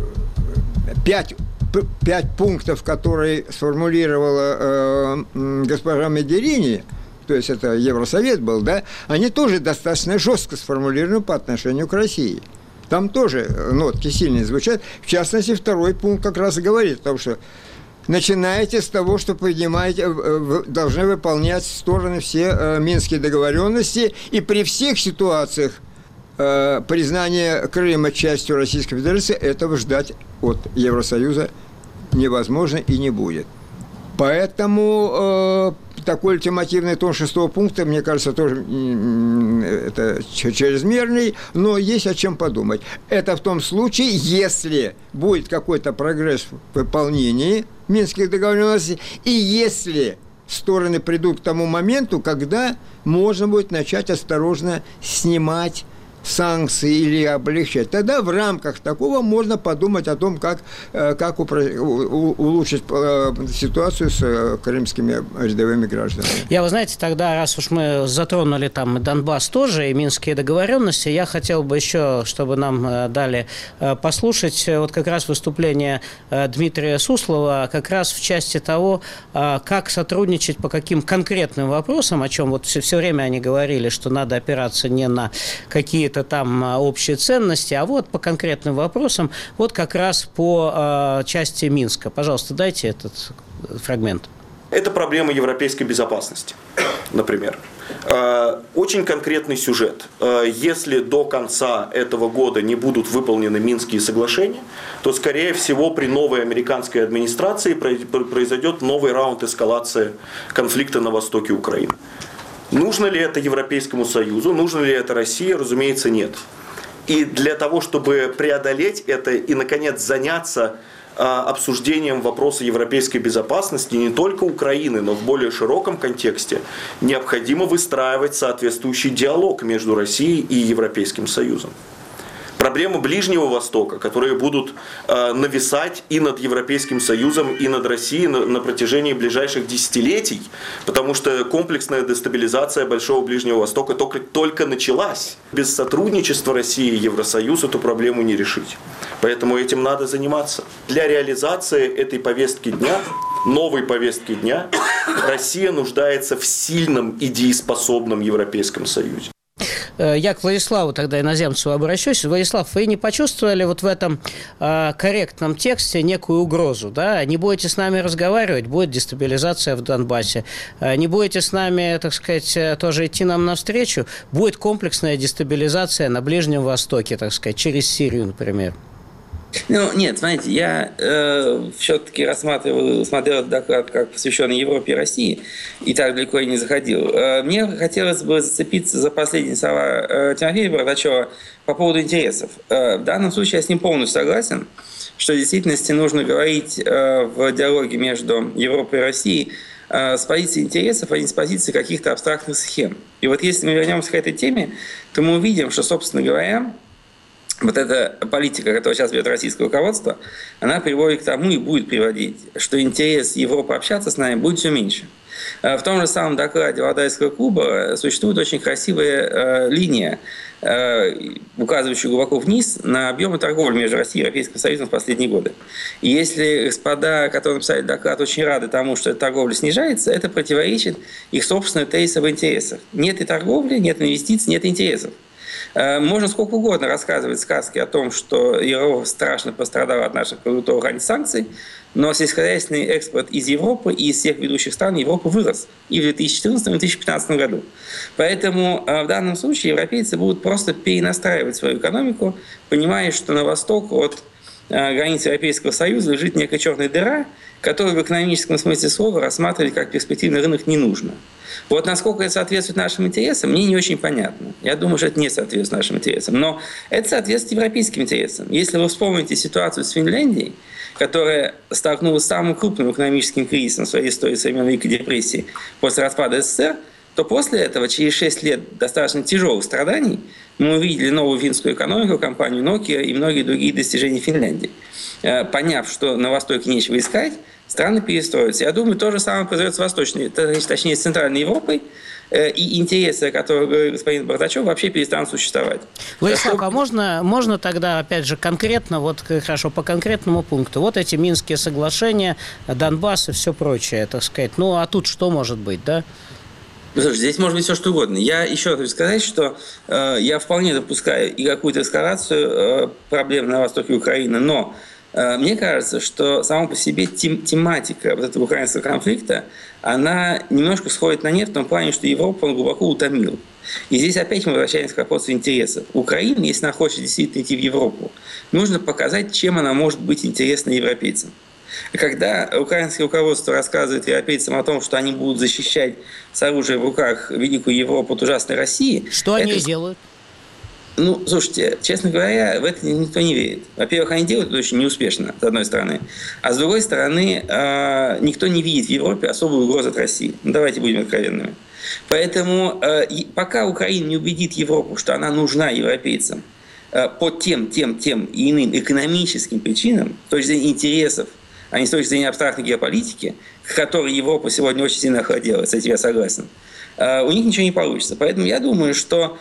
пять, пять пунктов, которые сформулировала э, госпожа Могерини, то есть это Евросовет был, да, они тоже достаточно жестко сформулированы по отношению к России. Там тоже нотки сильные звучат. В частности, второй пункт как раз и говорит о том, что начинаете с того, что поднимаете, должны выполнять стороны все минские договоренности, и при всех ситуациях признания Крыма частью Российской Федерации этого ждать от Евросоюза невозможно и не будет. Поэтому э, такой ультимативный тон шестого пункта, мне кажется, тоже э, это чрезмерный, но есть о чем подумать. Это в том случае, если будет какой-то прогресс в выполнении минских договоренностей, и если стороны придут к тому моменту, когда можно будет начать осторожно снимать санкции или облегчать. Тогда в рамках такого можно подумать о том, как, как улучшить ситуацию с крымскими рядовыми гражданами. Я, вы знаете, тогда, раз уж мы затронули там Донбасс тоже и минские договоренности, я хотел бы еще, чтобы нам дали послушать вот как раз выступление Дмитрия Суслова, как раз в части того, как сотрудничать по каким конкретным вопросам, о чем вот все, все время они говорили, что надо опираться не на какие-то там общие ценности, а вот по конкретным вопросам, вот как раз по э, части Минска. Пожалуйста, дайте этот фрагмент. Это проблема европейской безопасности, например. Э, очень конкретный сюжет. Э, если до конца этого года не будут выполнены Минские соглашения, то, скорее всего, при новой американской администрации произойдет новый раунд эскалации конфликта на востоке Украины. Нужно ли это Европейскому Союзу, нужно ли это России, разумеется, нет. И для того, чтобы преодолеть это и, наконец, заняться а, обсуждением вопроса европейской безопасности не только Украины, но в более широком контексте, необходимо выстраивать соответствующий диалог между Россией и Европейским Союзом. Проблемы Ближнего Востока, которые будут э, нависать и над Европейским Союзом, и над Россией на, на протяжении ближайших десятилетий, потому что комплексная дестабилизация Большого Ближнего Востока только, только началась. Без сотрудничества России и Евросоюза эту проблему не решить. Поэтому этим надо заниматься. Для реализации этой повестки дня, новой повестки дня, Россия нуждается в сильном и дееспособном Европейском Союзе. Я к Владиславу тогда иноземцу обращусь. Владислав, вы не почувствовали вот в этом э, корректном тексте некую угрозу, да? Не будете с нами разговаривать, будет дестабилизация в Донбассе. Не будете с нами, так сказать, тоже идти нам навстречу, будет комплексная дестабилизация на Ближнем Востоке, так сказать, через Сирию, например. Ну, нет, смотрите, я э, все-таки рассматривал, смотрел этот доклад как посвященный Европе и России, и так далеко и не заходил. Э, мне хотелось бы зацепиться за последние слова э, Тимофея Бардачева по поводу интересов. Э, в данном случае я с ним полностью согласен, что в действительности нужно говорить э, в диалоге между Европой и Россией э, с позиции интересов, а не с позиции каких-то абстрактных схем. И вот если мы вернемся к этой теме, то мы увидим, что, собственно говоря, вот эта политика, которую сейчас ведет российское руководство, она приводит к тому и будет приводить, что интерес Европы общаться с нами будет все меньше. В том же самом докладе Валдайского клуба существует очень красивая э, линия, э, указывающая глубоко вниз на объемы торговли между Россией и Европейским Союзом в последние годы. И если господа, которые написали доклад, очень рады тому, что эта торговля снижается, это противоречит их собственным тезисам об интересах. Нет и торговли, нет инвестиций, нет интересов. Можно сколько угодно рассказывать сказки о том, что Европа страшно пострадала от наших продуктовых антисанкций, но сельскохозяйственный экспорт из Европы и из всех ведущих стран Европы вырос и в две тысячи четырнадцатом, и в две тысячи пятнадцатом году. Поэтому в данном случае европейцы будут просто перенастраивать свою экономику, понимая, что на восток от границ Европейского Союза лежит некая черная дыра, которую в экономическом смысле слова рассматривать как перспективный рынок не нужно. Вот насколько это соответствует нашим интересам, мне не очень понятно. Я думаю, что это не соответствует нашим интересам. Но это соответствует европейским интересам. Если вы вспомните ситуацию с Финляндией, которая столкнулась с самым крупным экономическим кризисом в своей истории со времен Великой депрессии после распада СССР, то после этого, через шесть лет достаточно тяжелых страданий, мы увидели новую финскую экономику, компанию Nokia и многие другие достижения Финляндии. Поняв, что на Востоке нечего искать, страны перестроятся. Я думаю, то же самое произойдет с Восточной, точнее, с Центральной Европой, и интересы, о которых говорит господин Бардачев, вообще перестанут существовать. Владислав, а можно, можно тогда, опять же, конкретно, вот хорошо, по конкретному пункту, вот эти Минские соглашения, Донбасс и все прочее, так сказать, ну а тут что может быть, да? Слушай, здесь может быть все что угодно. Я еще раз хочу сказать, что э, я вполне допускаю и какую-то эскалацию э, проблем на востоке Украины, но э, мне кажется, что сама по себе тем, тематика вот этого украинского конфликта, она немножко сходит на нет в том плане, что Европу он глубоко утомил. И здесь опять мы возвращаемся к вопросу интересов. Украина, если она хочет действительно идти в Европу, нужно показать, чем она может быть интересна европейцам. Когда украинское руководство рассказывает европейцам о том, что они будут защищать с оружием в руках великую Европу от ужасной России... Что они это... делают? Ну, слушайте, честно говоря, в это никто не верит. Во-первых, они делают это очень неуспешно, с одной стороны. А с другой стороны, никто не видит в Европе особую угрозу от России. Ну, давайте будем откровенными. Поэтому пока Украина не убедит Европу, что она нужна европейцам по тем, тем, тем и иным экономическим причинам, с точки зрения интересов, а не с точки зрения абстрактной геополитики, к которой Европа сегодня очень сильно охладела, с этим я согласен, у них ничего не получится. Поэтому я думаю, что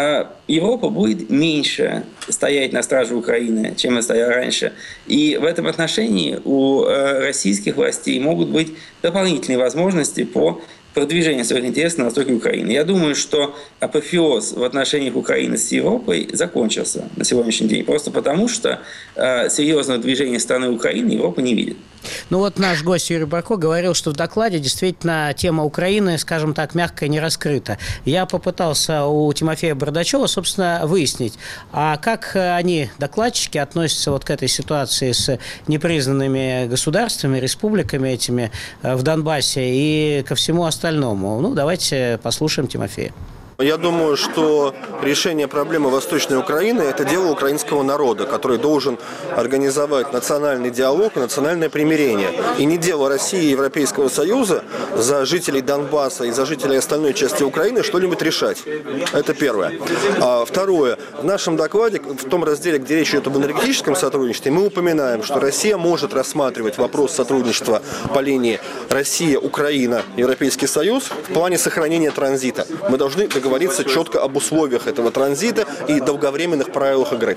Европа будет меньше стоять на страже Украины, чем она стояла раньше. И в этом отношении у российских властей могут быть дополнительные возможности по продвижению своих интересов на востоке Украины. Я думаю, что апофеоз в отношениях Украины с Европой закончился на сегодняшний день, просто потому что э, серьезного движения страны Украины Европа не видит. Ну вот наш гость Юрий Барко говорил, что в докладе действительно тема Украины, скажем так, мягко не раскрыта. Я попытался у Тимофея Бардачева, собственно, выяснить, а как они, докладчики, относятся вот к этой ситуации с непризнанными государствами, республиками этими в Донбассе и ко всему остальному. Ну, давайте послушаем Тимофея. Я думаю, что решение проблемы Восточной Украины – это дело украинского народа, который должен организовать национальный диалог и национальное примирение. И не дело России и Европейского Союза за жителей Донбасса и за жителей остальной части Украины что-нибудь решать. Это первое. А второе. В нашем докладе, в том разделе, где речь идет об энергетическом сотрудничестве, мы упоминаем, что Россия может рассматривать вопрос сотрудничества по линии Россия, Украина, Европейский Союз в плане сохранения транзита. Мы должны договориться говорится четко об условиях этого транзита и долговременных правилах игры.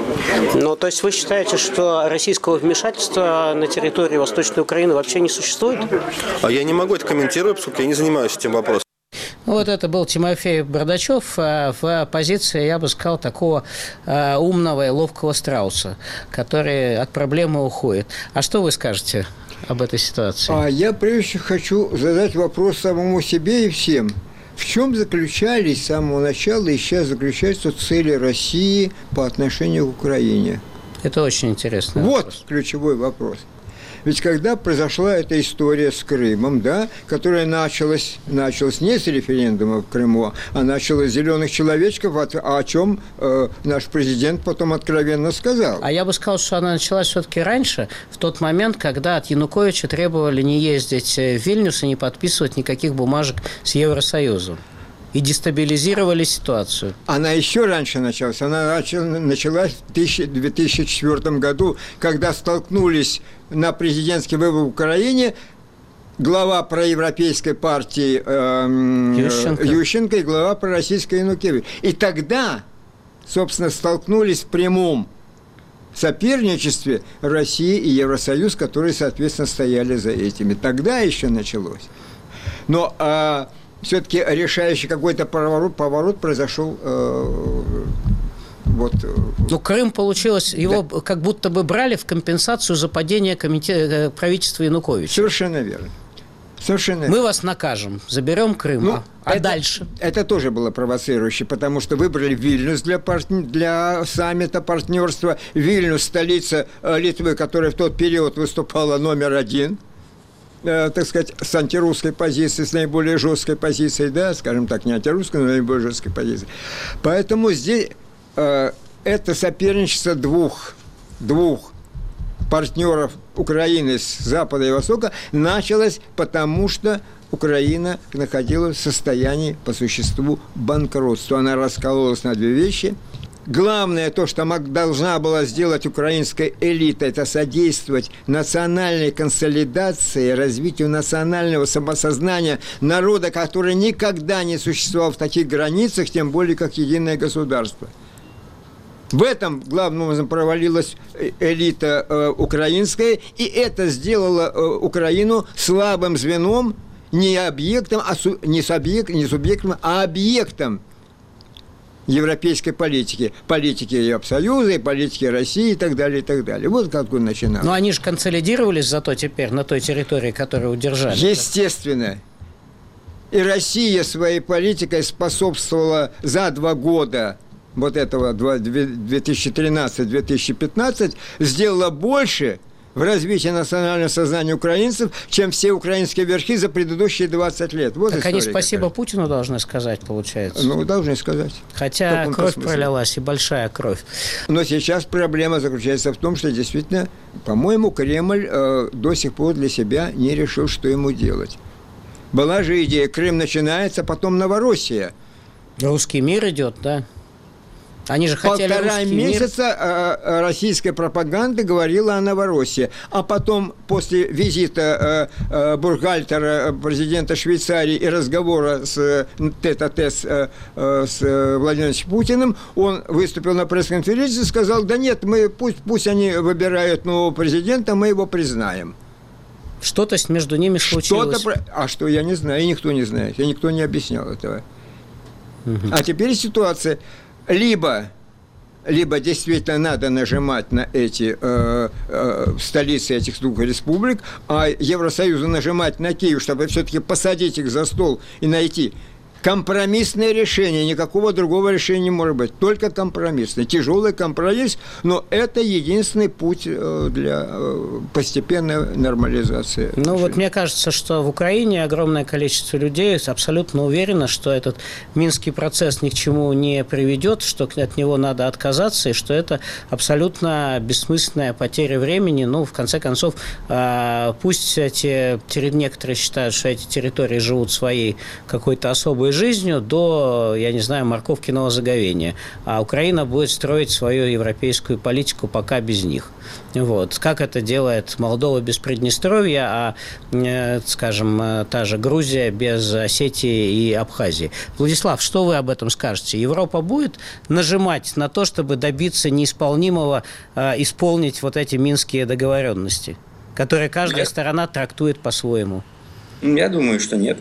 Ну, то есть вы считаете, что российского вмешательства на территории Восточной Украины вообще не существует? А я не могу это комментировать, поскольку я не занимаюсь этим вопросом. Вот это был Тимофей Бардачев в позиции, я бы сказал, такого умного и ловкого страуса, который от проблемы уходит. А что вы скажете об этой ситуации? А я прежде всего хочу задать вопрос самому себе и всем. В чем заключались с самого начала и сейчас заключаются цели России по отношению к Украине? Это очень интересно. Вот вопрос. Ключевой вопрос. Ведь когда произошла эта история с Крымом, да, которая началась, началась не с референдума в Крыму, а началась с зеленых человечков, о, о чем э, наш президент потом откровенно сказал. А я бы сказал, что она началась все-таки раньше, в тот момент, когда от Януковича требовали не ездить в Вильнюс и не подписывать никаких бумажек с Евросоюзом. И дестабилизировали ситуацию. Она еще раньше началась. Она началась в две тысячи четвёртом году, когда столкнулись на президентский выбор в Украине глава проевропейской партии э, Ющенко. Ющенко и глава пророссийской Янукович. И тогда, собственно, столкнулись в прямом соперничестве Россия и Евросоюз, которые, соответственно, стояли за этими. Тогда еще началось. Но... Э, все-таки решающий какой-то поворот, поворот произошел э, вот. Ну, Крым, получилось, его да. как будто бы брали в компенсацию за падение комитета, правительства Януковича. Совершенно верно. Совершенно Мы вас накажем, заберем Крым, ну, а это, дальше? Это тоже было провоцирующе, потому что выбрали Вильнюс для, партн... для саммита партнерства. Вильнюс – столица Литвы, которая в тот период выступала номер один. Так сказать, с антирусской позицией, с наиболее жесткой позицией, да, скажем так, не антирусской, но наиболее жесткой позицией. Поэтому здесь э, это соперничество двух, двух партнеров Украины с Запада и Востока началось потому, что Украина находилась в состоянии, по существу, банкротства. Она раскололась на две вещи. Главное, то, что должна была сделать украинская элита, это содействовать национальной консолидации, развитию национального самосознания народа, который никогда не существовал в таких границах, тем более как единое государство. В этом, главным образом, провалилась элита э, украинская, и это сделало э, Украину слабым звеном, не объектом, а су, не, субъект, не субъектом, а объектом европейской политики, политики Евросоюза, и политики России и так далее, и так далее. Вот как он начинал. Но они же консолидировались зато теперь на той территории, которую удержали. Естественно. И Россия своей политикой способствовала за два года вот этого две тысячи тринадцатый - две тысячи пятнадцатый, сделала больше в развитии национального сознания украинцев, чем все украинские верхи за предыдущие двадцать лет. Вот так они спасибо какая. Путину должны сказать, получается. Ну, должны сказать. Хотя кровь пролилась, и большая кровь. Но сейчас проблема заключается в том, что действительно, по-моему, Кремль э, до сих пор для себя не решил, что ему делать. Была же идея, Крым начинается, потом Новороссия. Русский мир идет, да? Они же хотели Полтора месяца мир. Российская пропаганда говорила о Новороссии. А потом, после визита Бургхальтера, президента Швейцарии, и разговора с тет-а-тет с, с Владимиром Путиным, он выступил на пресс-конференции и сказал: да нет, мы, пусть, пусть они выбирают нового президента, мы его признаем. Что-то между ними случилось. Что-то... А что, я не знаю, и никто не знает, и никто не объяснял этого. Угу. А теперь ситуация... Либо, либо действительно надо нажимать на эти э, э, столицы этих двух республик, а Евросоюзу нажимать на Киев, чтобы все-таки посадить их за стол и найти компромиссное решение. Никакого другого решения не может быть. Только компромиссный. Тяжелый компромисс, но это единственный путь для постепенной нормализации. Ну, решения. Вот мне кажется, что в Украине огромное количество людей абсолютно уверено, что этот Минский процесс ни к чему не приведет, что от него надо отказаться, и что это абсолютно бессмысленная потеря времени. Ну, в конце концов, пусть эти, некоторые считают, что эти территории живут своей какой-то особой жизнью до, я не знаю, морковкиного заговения. А Украина будет строить свою европейскую политику пока без них. Вот. Как это делает Молдова без Приднестровья, а, э, скажем, та же Грузия без Осетии и Абхазии. Владислав, что вы об этом скажете? Европа будет нажимать на то, чтобы добиться неисполнимого, э, исполнить вот эти минские договоренности, которые каждая Я... сторона трактует по-своему? Я думаю, что нет.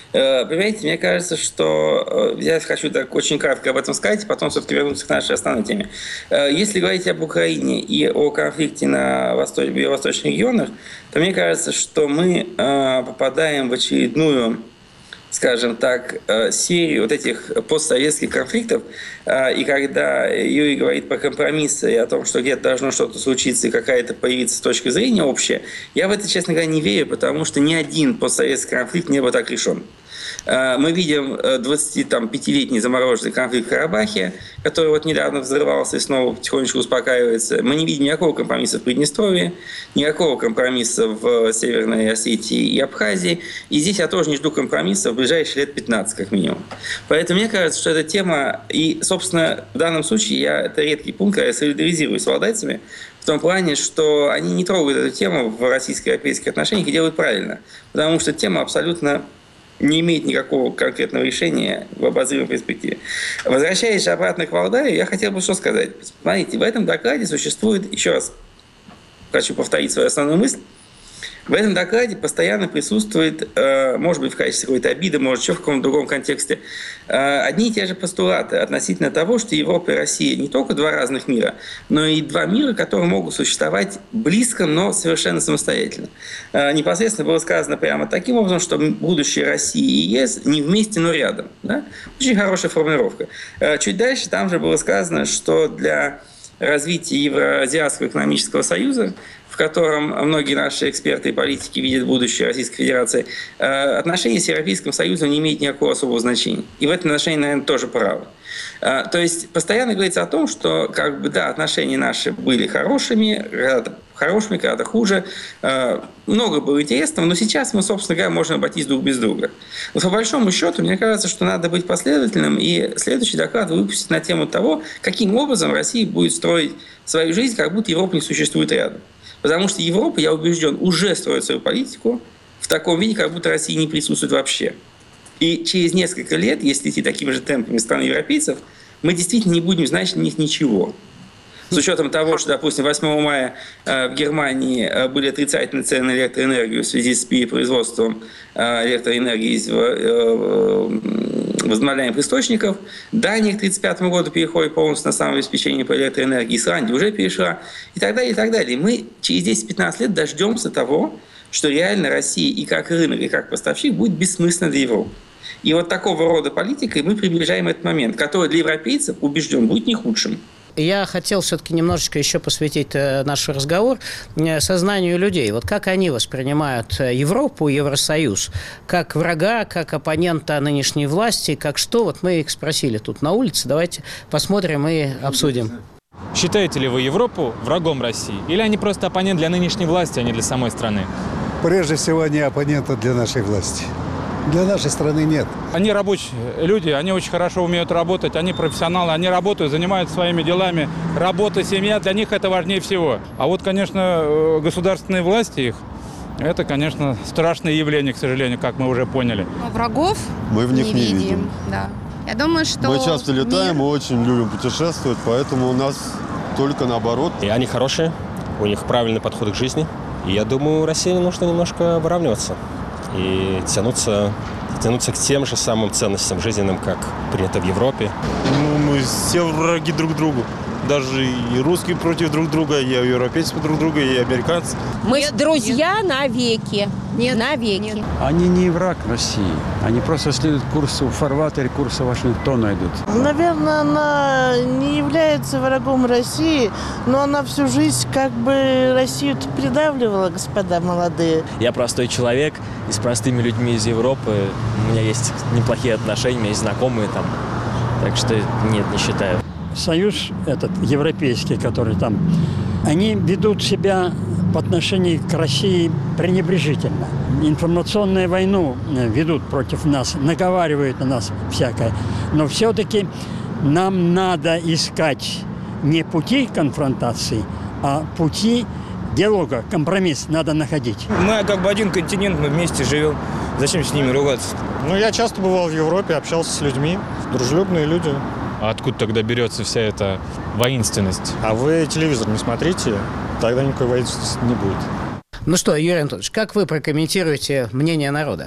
Понимаете, мне кажется, что я хочу так очень кратко об этом сказать, и потом все-таки вернуться к нашей основной теме. Если говорить об Украине и о конфликте на восточных, в ее восточных регионах, то мне кажется, что мы попадаем в очередную, скажем так, серию вот этих постсоветских конфликтов. И когда Юрий говорит про компромиссы и о том, что где-то должно что-то случиться и какая-то появиться точка зрения общая, я в это, честно говоря, не верю, потому что ни один постсоветский конфликт не был так решен. Мы видим двадцатипятилетний замороженный конфликт в Карабахе, который вот недавно взрывался и снова потихонечку успокаивается. Мы не видим никакого компромисса в Приднестровье, никакого компромисса в Северной Осетии и Абхазии. И здесь я тоже не жду компромисса в ближайшие лет пятнадцать, как минимум. Поэтому мне кажется, что эта тема, и, собственно, в данном случае я, это редкий пункт, когда я солидаризируюсь с валдайцами, в том плане, что они не трогают эту тему в российско-европейских отношениях и делают правильно. Потому что тема абсолютно не имеет никакого конкретного решения в обозримой перспективе. Возвращаясь же обратно к Валдаю, я хотел бы что сказать. Смотрите, в этом докладе существует, еще раз хочу повторить свою основную мысль, в этом докладе постоянно присутствует, может быть, в качестве какой-то обиды, может, еще в каком-то другом контексте, одни и те же постулаты относительно того, что Европа и Россия не только два разных мира, но и два мира, которые могут существовать близко, но совершенно самостоятельно. Непосредственно было сказано прямо таким образом, что будущее России и ЕС не вместе, но рядом. Да? Очень хорошая формулировка. Чуть дальше там же было сказано, что для развития Евроазиатского экономического союза, в котором многие наши эксперты и политики видят будущее Российской Федерации, отношения с Европейским Союзом не имеют никакого особого значения. И в этом отношении, наверное, тоже правы. То есть постоянно говорится о том, что как бы, да, отношения наши были хорошими, когда-то хорошими, когда-то хуже. Много было интересного, но сейчас мы, собственно говоря, можем обойтись друг без друга. Но по большому счету, мне кажется, что надо быть последовательным, и следующий доклад выпустить на тему того, каким образом Россия будет строить свою жизнь, как будто Европа не существует рядом. Потому что Европа, я убежден, уже строит свою политику в таком виде, как будто Россия не присутствует вообще. И через несколько лет, если идти такими же темпами стран европейцев, мы действительно не будем знать о них ничего. С учетом того, что, допустим, восьмого мая в Германии были отрицательные цены на электроэнергию в связи с перепроизводством электроэнергии из возобновляемых источников. Дания к тридцать пятому году переходит полностью на самообеспечение по электроэнергии. Исландия уже перешла. И так далее, и так далее. Мы через десять-пятнадцать лет дождемся того, что реально Россия и как рынок, и как поставщик будет бессмысленна для Европы. И вот такого рода политикой мы приближаем этот момент, который для европейцев, убежден, будет не худшим. Я хотел все-таки немножечко еще посвятить наш разговор сознанию людей. Вот как они воспринимают Европу, Евросоюз? Как врага, как оппонента нынешней власти, как что? Вот мы их спросили тут на улице. Давайте посмотрим и обсудим. Считаете ли вы Европу врагом России? Или они просто оппонент для нынешней власти, а не для самой страны? Прежде всего, они оппоненты для нашей власти. Для нашей страны нет. Они рабочие люди, они очень хорошо умеют работать, они профессионалы, они работают, занимаются своими делами. Работа, семья, для них это важнее всего. А вот, конечно, государственные власти их, это, конечно, страшное явление, к сожалению, как мы уже поняли. Но врагов мы в них не, не видим. видим. Да. Я думаю, что мы часто летаем, мир... мы очень любим путешествовать, поэтому у нас только наоборот. И они хорошие, у них правильный подход к жизни. И я думаю, России нужно немножко выравниваться и тянуться, тянуться к тем же самым ценностям жизненным, как принято в Европе. Ну, мы все враги друг другу. Даже и русские против друг друга, и европейцы против друг друга, и американцы. Мы нет, друзья нет. навеки. Нет, навеки. Нет. Они не враг России. Они просто следуют курсу фарватера, курсу Вашингтона идут. Наверное, она не является врагом России, но она всю жизнь как бы Россию придавливала, господа молодые. Я простой человек, и с простыми людьми из Европы у меня есть неплохие отношения, у меня есть знакомые там. Так что нет, не считаю. Союз этот европейский, который там, они ведут себя по отношению к России пренебрежительно. Информационную войну ведут против нас, наговаривают на нас всякое. Но все-таки нам надо искать не пути конфронтации, а пути диалога, компромисс надо находить. Мы как бы один континент, мы вместе живем. Зачем с ними ругаться? Ну, я часто бывал в Европе, общался с людьми, дружелюбные люди. А откуда тогда берется вся эта воинственность? А вы телевизор не смотрите, тогда никакой воинственности не будет. Ну что, Юрий Анатольевич, как вы прокомментируете мнение народа?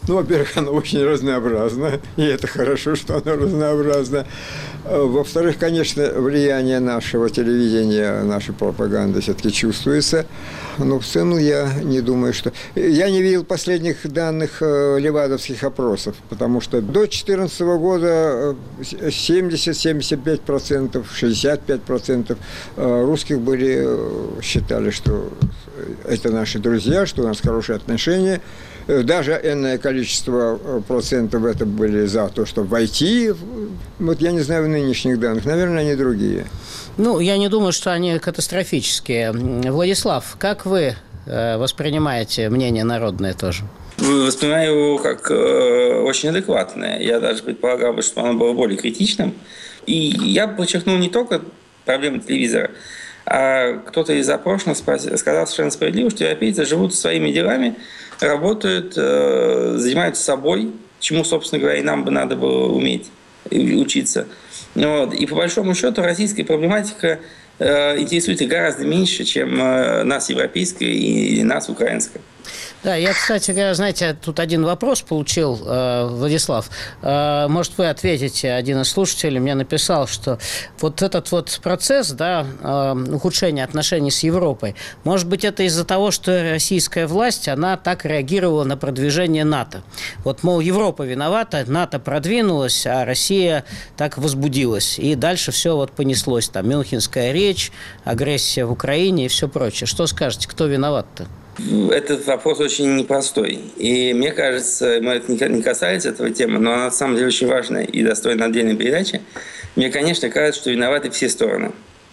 Ну, во-первых, оно очень разнообразно, и это хорошо, что оно разнообразно. Во-вторых, конечно, влияние нашего телевидения, нашей пропаганды все-таки чувствуется. Но в целом я не думаю, что... Я не видел последних данных левадовских опросов, потому что до две тысячи четырнадцатого года семьдесят - семьдесят пять процентов, шестьдесят пять процентов русских были, считали, что это наши друзья, что у нас хорошие отношения. Даже энное количество процентов это были за то, чтобы войти. Вот я не знаю в нынешних данных. Наверное, они другие. Ну, я не думаю, что они катастрофические. Владислав, как вы воспринимаете мнение народное тоже? Воспринимаю его как э, очень адекватное. Я даже предполагал бы, что оно было более критичным. И я бы подчеркнул не только проблемы телевизора, а кто-то из опрошенных сказал совершенно справедливо, что европейцы живут своими делами, работают, э, занимаются собой, чему, собственно говоря, и нам бы надо было уметь учиться. Вот. И по большому счету российская проблематика э, интересует их гораздо меньше, чем э, нас европейская и нас украинская. Да, я, кстати говоря, знаете, тут один вопрос получил, э, Владислав. Э, может, вы ответите, один из слушателей мне написал, что вот этот вот процесс, да, э, ухудшения отношений с Европой, может быть, это из-за того, что российская власть, она так реагировала на продвижение НАТО. Вот, мол, Европа виновата, НАТО продвинулась, а Россия так возбудилась. И дальше все вот понеслось. Там Мюнхенская речь, агрессия в Украине и все прочее. Что скажете, кто виноват-то? Этот вопрос очень непростой. И мне кажется, мы это не касается этого темы, но она на самом деле очень важная и достойна отдельной передачи. Мне, конечно, кажется, что виноваты все стороны.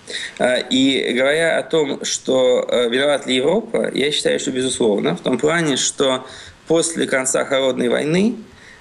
И говоря о том, что виновата ли Европа, я считаю, что безусловно. В том плане, что после конца Холодной войны,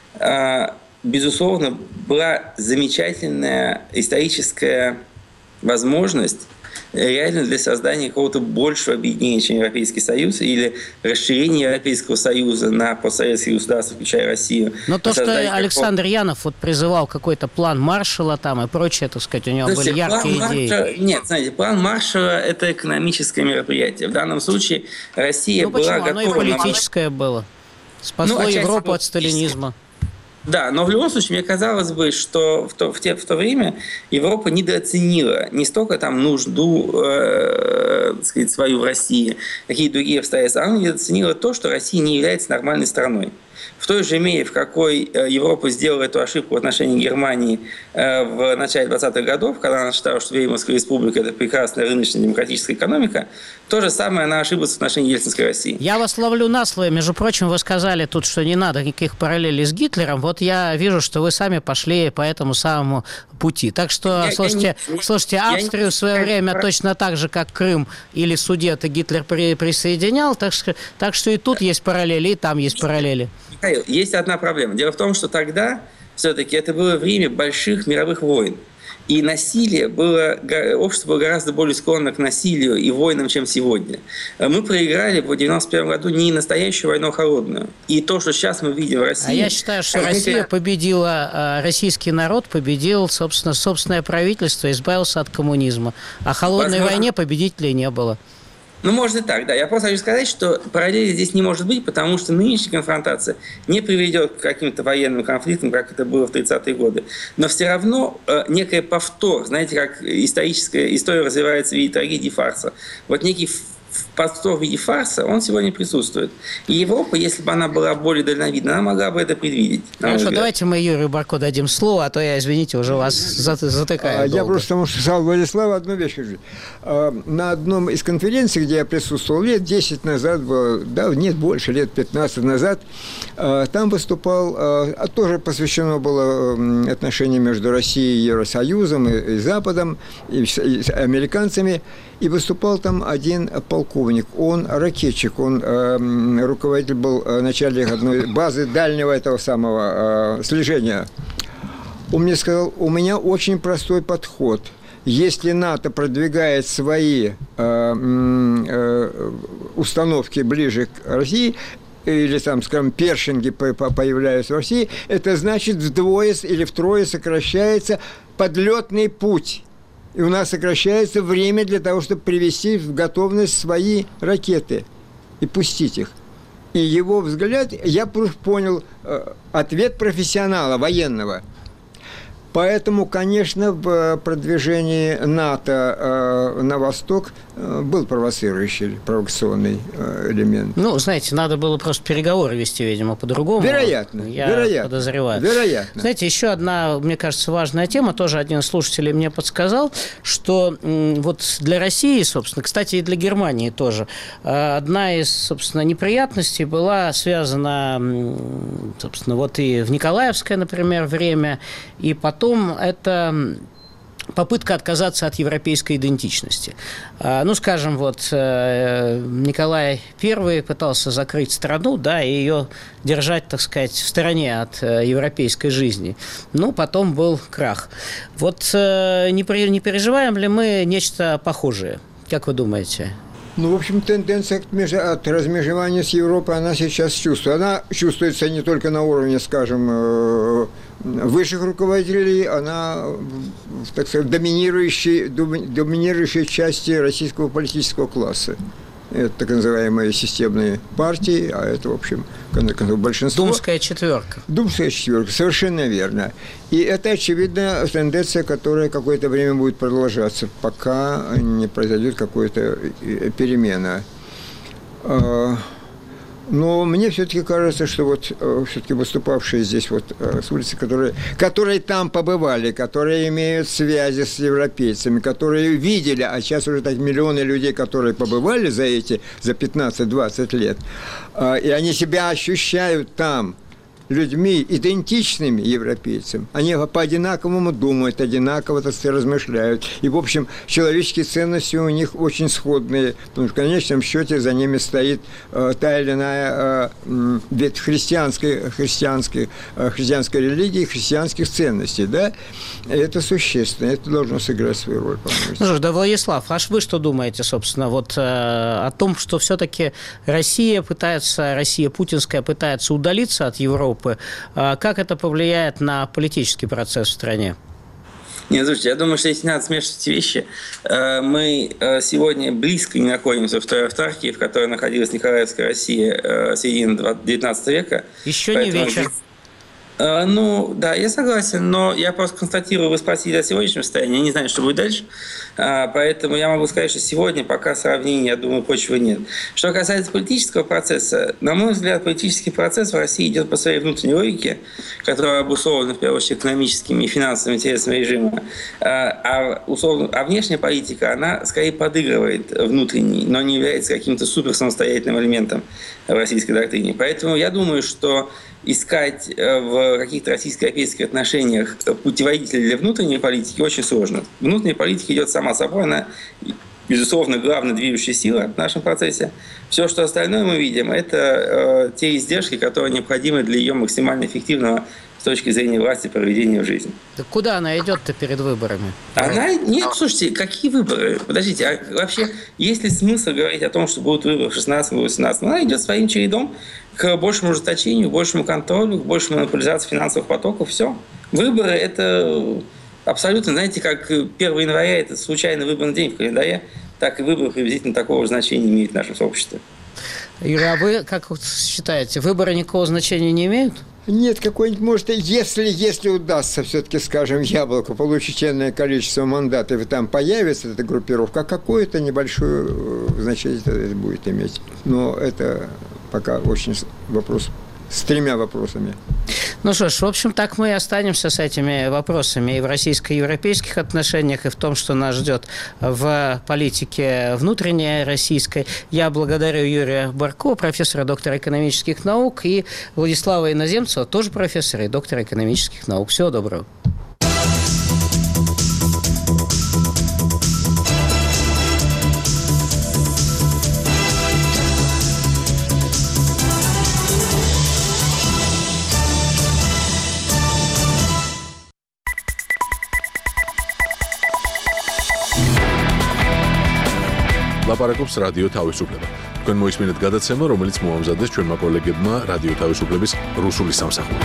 безусловно, была замечательная историческая возможность реально для создания какого-то большего объединения, чем Европейский Союз, или расширения Европейского Союза на постсоветские государства, включая Россию. Но то, что Александр какого... Янов вот призывал какой-то план Маршалла там и прочее, так сказать, у него Слушайте, были яркие идеи. Маршалла... Нет, знаете, план Маршалла – это экономическое мероприятие. В данном случае Россия ну, была почему? готова... Оно и политическое на... было. Спасло ну, Европу от сталинизма. Да, но в любом случае, мне казалось бы, что в то, в те, в то время Европа недооценила не столько там нужду э, так сказать, свою в России, какие другие обстоятельства, она недооценила то, что Россия не является нормальной страной. В той же мере, в какой Европа сделала эту ошибку в отношении Германии в начале двадцатых годов, когда она считала, что Веймарская республика – это прекрасная рыночная демократическая экономика, то же самое она ошиблась в отношении Ельцинской России. Я вас ловлю на слово. Между прочим, вы сказали тут, что не надо никаких параллелей с Гитлером. Вот я вижу, что вы сами пошли по этому самому пути. Так что, я, слушайте, я не, слушайте, Австрию не, в свое время про... точно так же, как Крым или Судеты, Гитлер при, присоединял. Так что, так что и тут есть параллели, и там есть параллели. Есть одна проблема. Дело в том, что тогда все-таки это было время больших мировых войн. И насилие было, общество было гораздо более склонно к насилию и войнам, чем сегодня. Мы проиграли в девяносто первом году не настоящую войну, а холодную. И то, что сейчас мы видим в России... А я считаю, что Россия победила, российский народ победил, собственно, собственное правительство, избавился от коммунизма. А в холодной Возможно... войне победителей не было. Ну, может и так, да. Я просто хочу сказать, что параллели здесь не может быть, потому что нынешняя конфронтация не приведет к каким-то военным конфликтам, как это было в тридцатые годы. Но все равно э, некий повтор, знаете, как историческая история развивается в виде трагедии фарса. Вот некий повтор в виде фарса, он сегодня присутствует. И Европа, если бы она была более дальновидна, она могла бы это предвидеть. Хорошо, давайте мы Юрию Барко дадим слово, а то я, извините, уже вас затыкаю. А, я просто потому что сказал Владиславу одну вещь. На одном из конференций, где я присутствовал лет десять назад, да, нет, больше, лет пятнадцать назад, там выступал, тоже посвящено было отношениям между Россией и Евросоюзом, и, и Западом, и, и с американцами, и выступал там один полковник, он ракетчик, он э, руководитель был э, начальник одной базы дальнего этого самого э, слежения. Он мне сказал, у меня очень простой подход. Если НАТО продвигает свои э, э, установки ближе к России, или там, скажем, першинги появляются в России, это значит вдвое или втрое сокращается подлетный путь. И у нас сокращается время для того, чтобы привести в готовность свои ракеты и пустить их. И его взгляд, я понял, ответ профессионала, военного. Поэтому, конечно, в продвижении НАТО на восток был провоцирующий, провокационный элемент. Ну, знаете, надо было просто переговоры вести, видимо, по-другому. Вероятно, я вероятно, подозреваю. Вероятно. Знаете, еще одна, мне кажется, важная тема, тоже один из слушателей мне подсказал, что вот для России, собственно, кстати, и для Германии тоже, одна из, собственно, неприятностей была связана, собственно, вот и в Николаевское, например, время, и потом это попытка отказаться от европейской идентичности. Ну, скажем, вот Николай Первый пытался закрыть страну, да, и ее держать, так сказать, в стороне от европейской жизни. Ну, потом был крах. Вот не переживаем ли мы нечто похожее? Как вы думаете? Ну, в общем, тенденция от размежевания с Европой, она сейчас чувствуется. Она чувствуется не только на уровне, скажем, высших руководителей, она, так сказать, доминирующей, доминирующей части российского политического класса. Это так называемые системные партии, а это, в общем, большинство. Думская четверка. Думская четверка, совершенно верно. И это, очевидно, тенденция, которая какое-то время будет продолжаться, пока не произойдет какая-то перемена. Но мне все-таки кажется, что вот все-таки выступавшие здесь вот с улицы, которые, которые там побывали, которые имеют связи с европейцами, которые видели, а сейчас уже так миллионы людей, которые побывали за эти, за пятнадцать-двадцать лет, и они себя ощущают там людьми, идентичными европейцам. Они по-одинаковому думают, одинаково, так сказать, размышляют. И, в общем, человеческие ценности у них очень сходные. Потому что в конечном счете за ними стоит э, та или иная э, ветвь христианской, христианской, э, христианской религии, христианских ценностей. Да? И это существенно. Это должно сыграть свою роль, по-моему. Ну что ж, да, Владислав, аж вы что думаете, собственно, вот э, о том, что все-таки Россия пытается, Россия путинская пытается удалиться от Европы? Как это повлияет на политический процесс в стране? Нет, слушайте, я думаю, что здесь не надо смешивать эти вещи. Мы сегодня близко не находимся в той автархии, в которой находилась Николаевская Россия середины девятнадцатого века. Еще не вечер. Здесь... Ну, да, я согласен, но я просто констатирую, вы спросили о сегодняшнем состоянии, я не знаю, что будет дальше, поэтому я могу сказать, что сегодня пока сравнения, я думаю, почвы нет. Что касается политического процесса, на мой взгляд, политический процесс в России идет по своей внутренней логике, которая обусловлена, в первую очередь, экономическими и финансовыми интересами режима, а, условно, а внешняя политика, она скорее подыгрывает внутренней, но не является каким-то супер самостоятельным элементом в российской доктрине. Поэтому я думаю, что искать в каких-то российско-европейских отношениях путеводителей для внутренней политики очень сложно. Внутренняя политика идет сама собой, она, безусловно, главная движущая сила в нашем процессе. Все, что остальное мы видим, это э, те издержки, которые необходимы для ее максимально эффективного с точки зрения власти проведения в жизнь. Так куда она идет-то перед выборами? Она... Нет, слушайте, какие выборы? Подождите, а вообще есть ли смысл говорить о том, что будут выборы в шестнадцатом-восемнадцатом? Она идет своим чередом к большему ужесточению, к большему контролю, к большей монополизации финансовых потоков. Все. Выборы – это абсолютно, знаете, как первого января – это случайный выборный день в календаре, так и выборы приблизительно такого же значения имеют в нашем сообществе. Юра, а вы как считаете, выборы никакого значения не имеют? Нет, какой-нибудь, может, если, если удастся все-таки, скажем, Яблоку получить энное количество мандатов, и там появится эта группировка, какое-то небольшое значение это будет иметь. Но это пока очень вопрос с тремя вопросами. Ну что ж, в общем, так мы и останемся с этими вопросами и в российско-европейских отношениях, и в том, что нас ждет в политике внутренней российской. Я благодарю Юрия Барко, профессора, доктора экономических наук, и Владислава Иноземцева, тоже профессора и доктора экономических наук. Всего доброго. ლაპარაკობს რადიო თავისუფლება. თქვენ მოისმინეთ გადაცემა, რომელიც მოამზადეს ჩვენმა კოლეგებმა რადიო თავისუფლების რუსული სამსახური.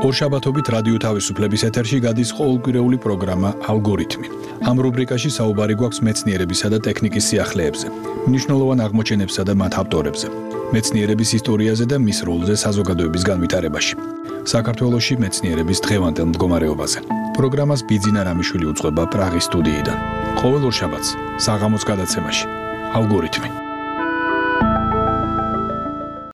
ორშაბათობით რადიო თავისუფლების ეთერში გადის ყოველკვირეული პროგრამა ალგორითმი. ამ რუბრიკაში საუბარი გვაქვს მეცნიერებისა და ტექნიკის სიახლეებზე, მნიშვნელოვან აღმოჩენებსა და მათ ავტორებზე, მეცნიერების ისტორიაზე და მის როლზე საზოგადოების განვითარებაში. საქართველოში მეცნიერების დღევანდელ მდგომარეობაზე. პროგრამას ბიძინა რამიშვილი უძღვება პრაღის სტუდიიდან. ყოველ ორშაბათს საღამოს გადაცემაში ალგორითმი.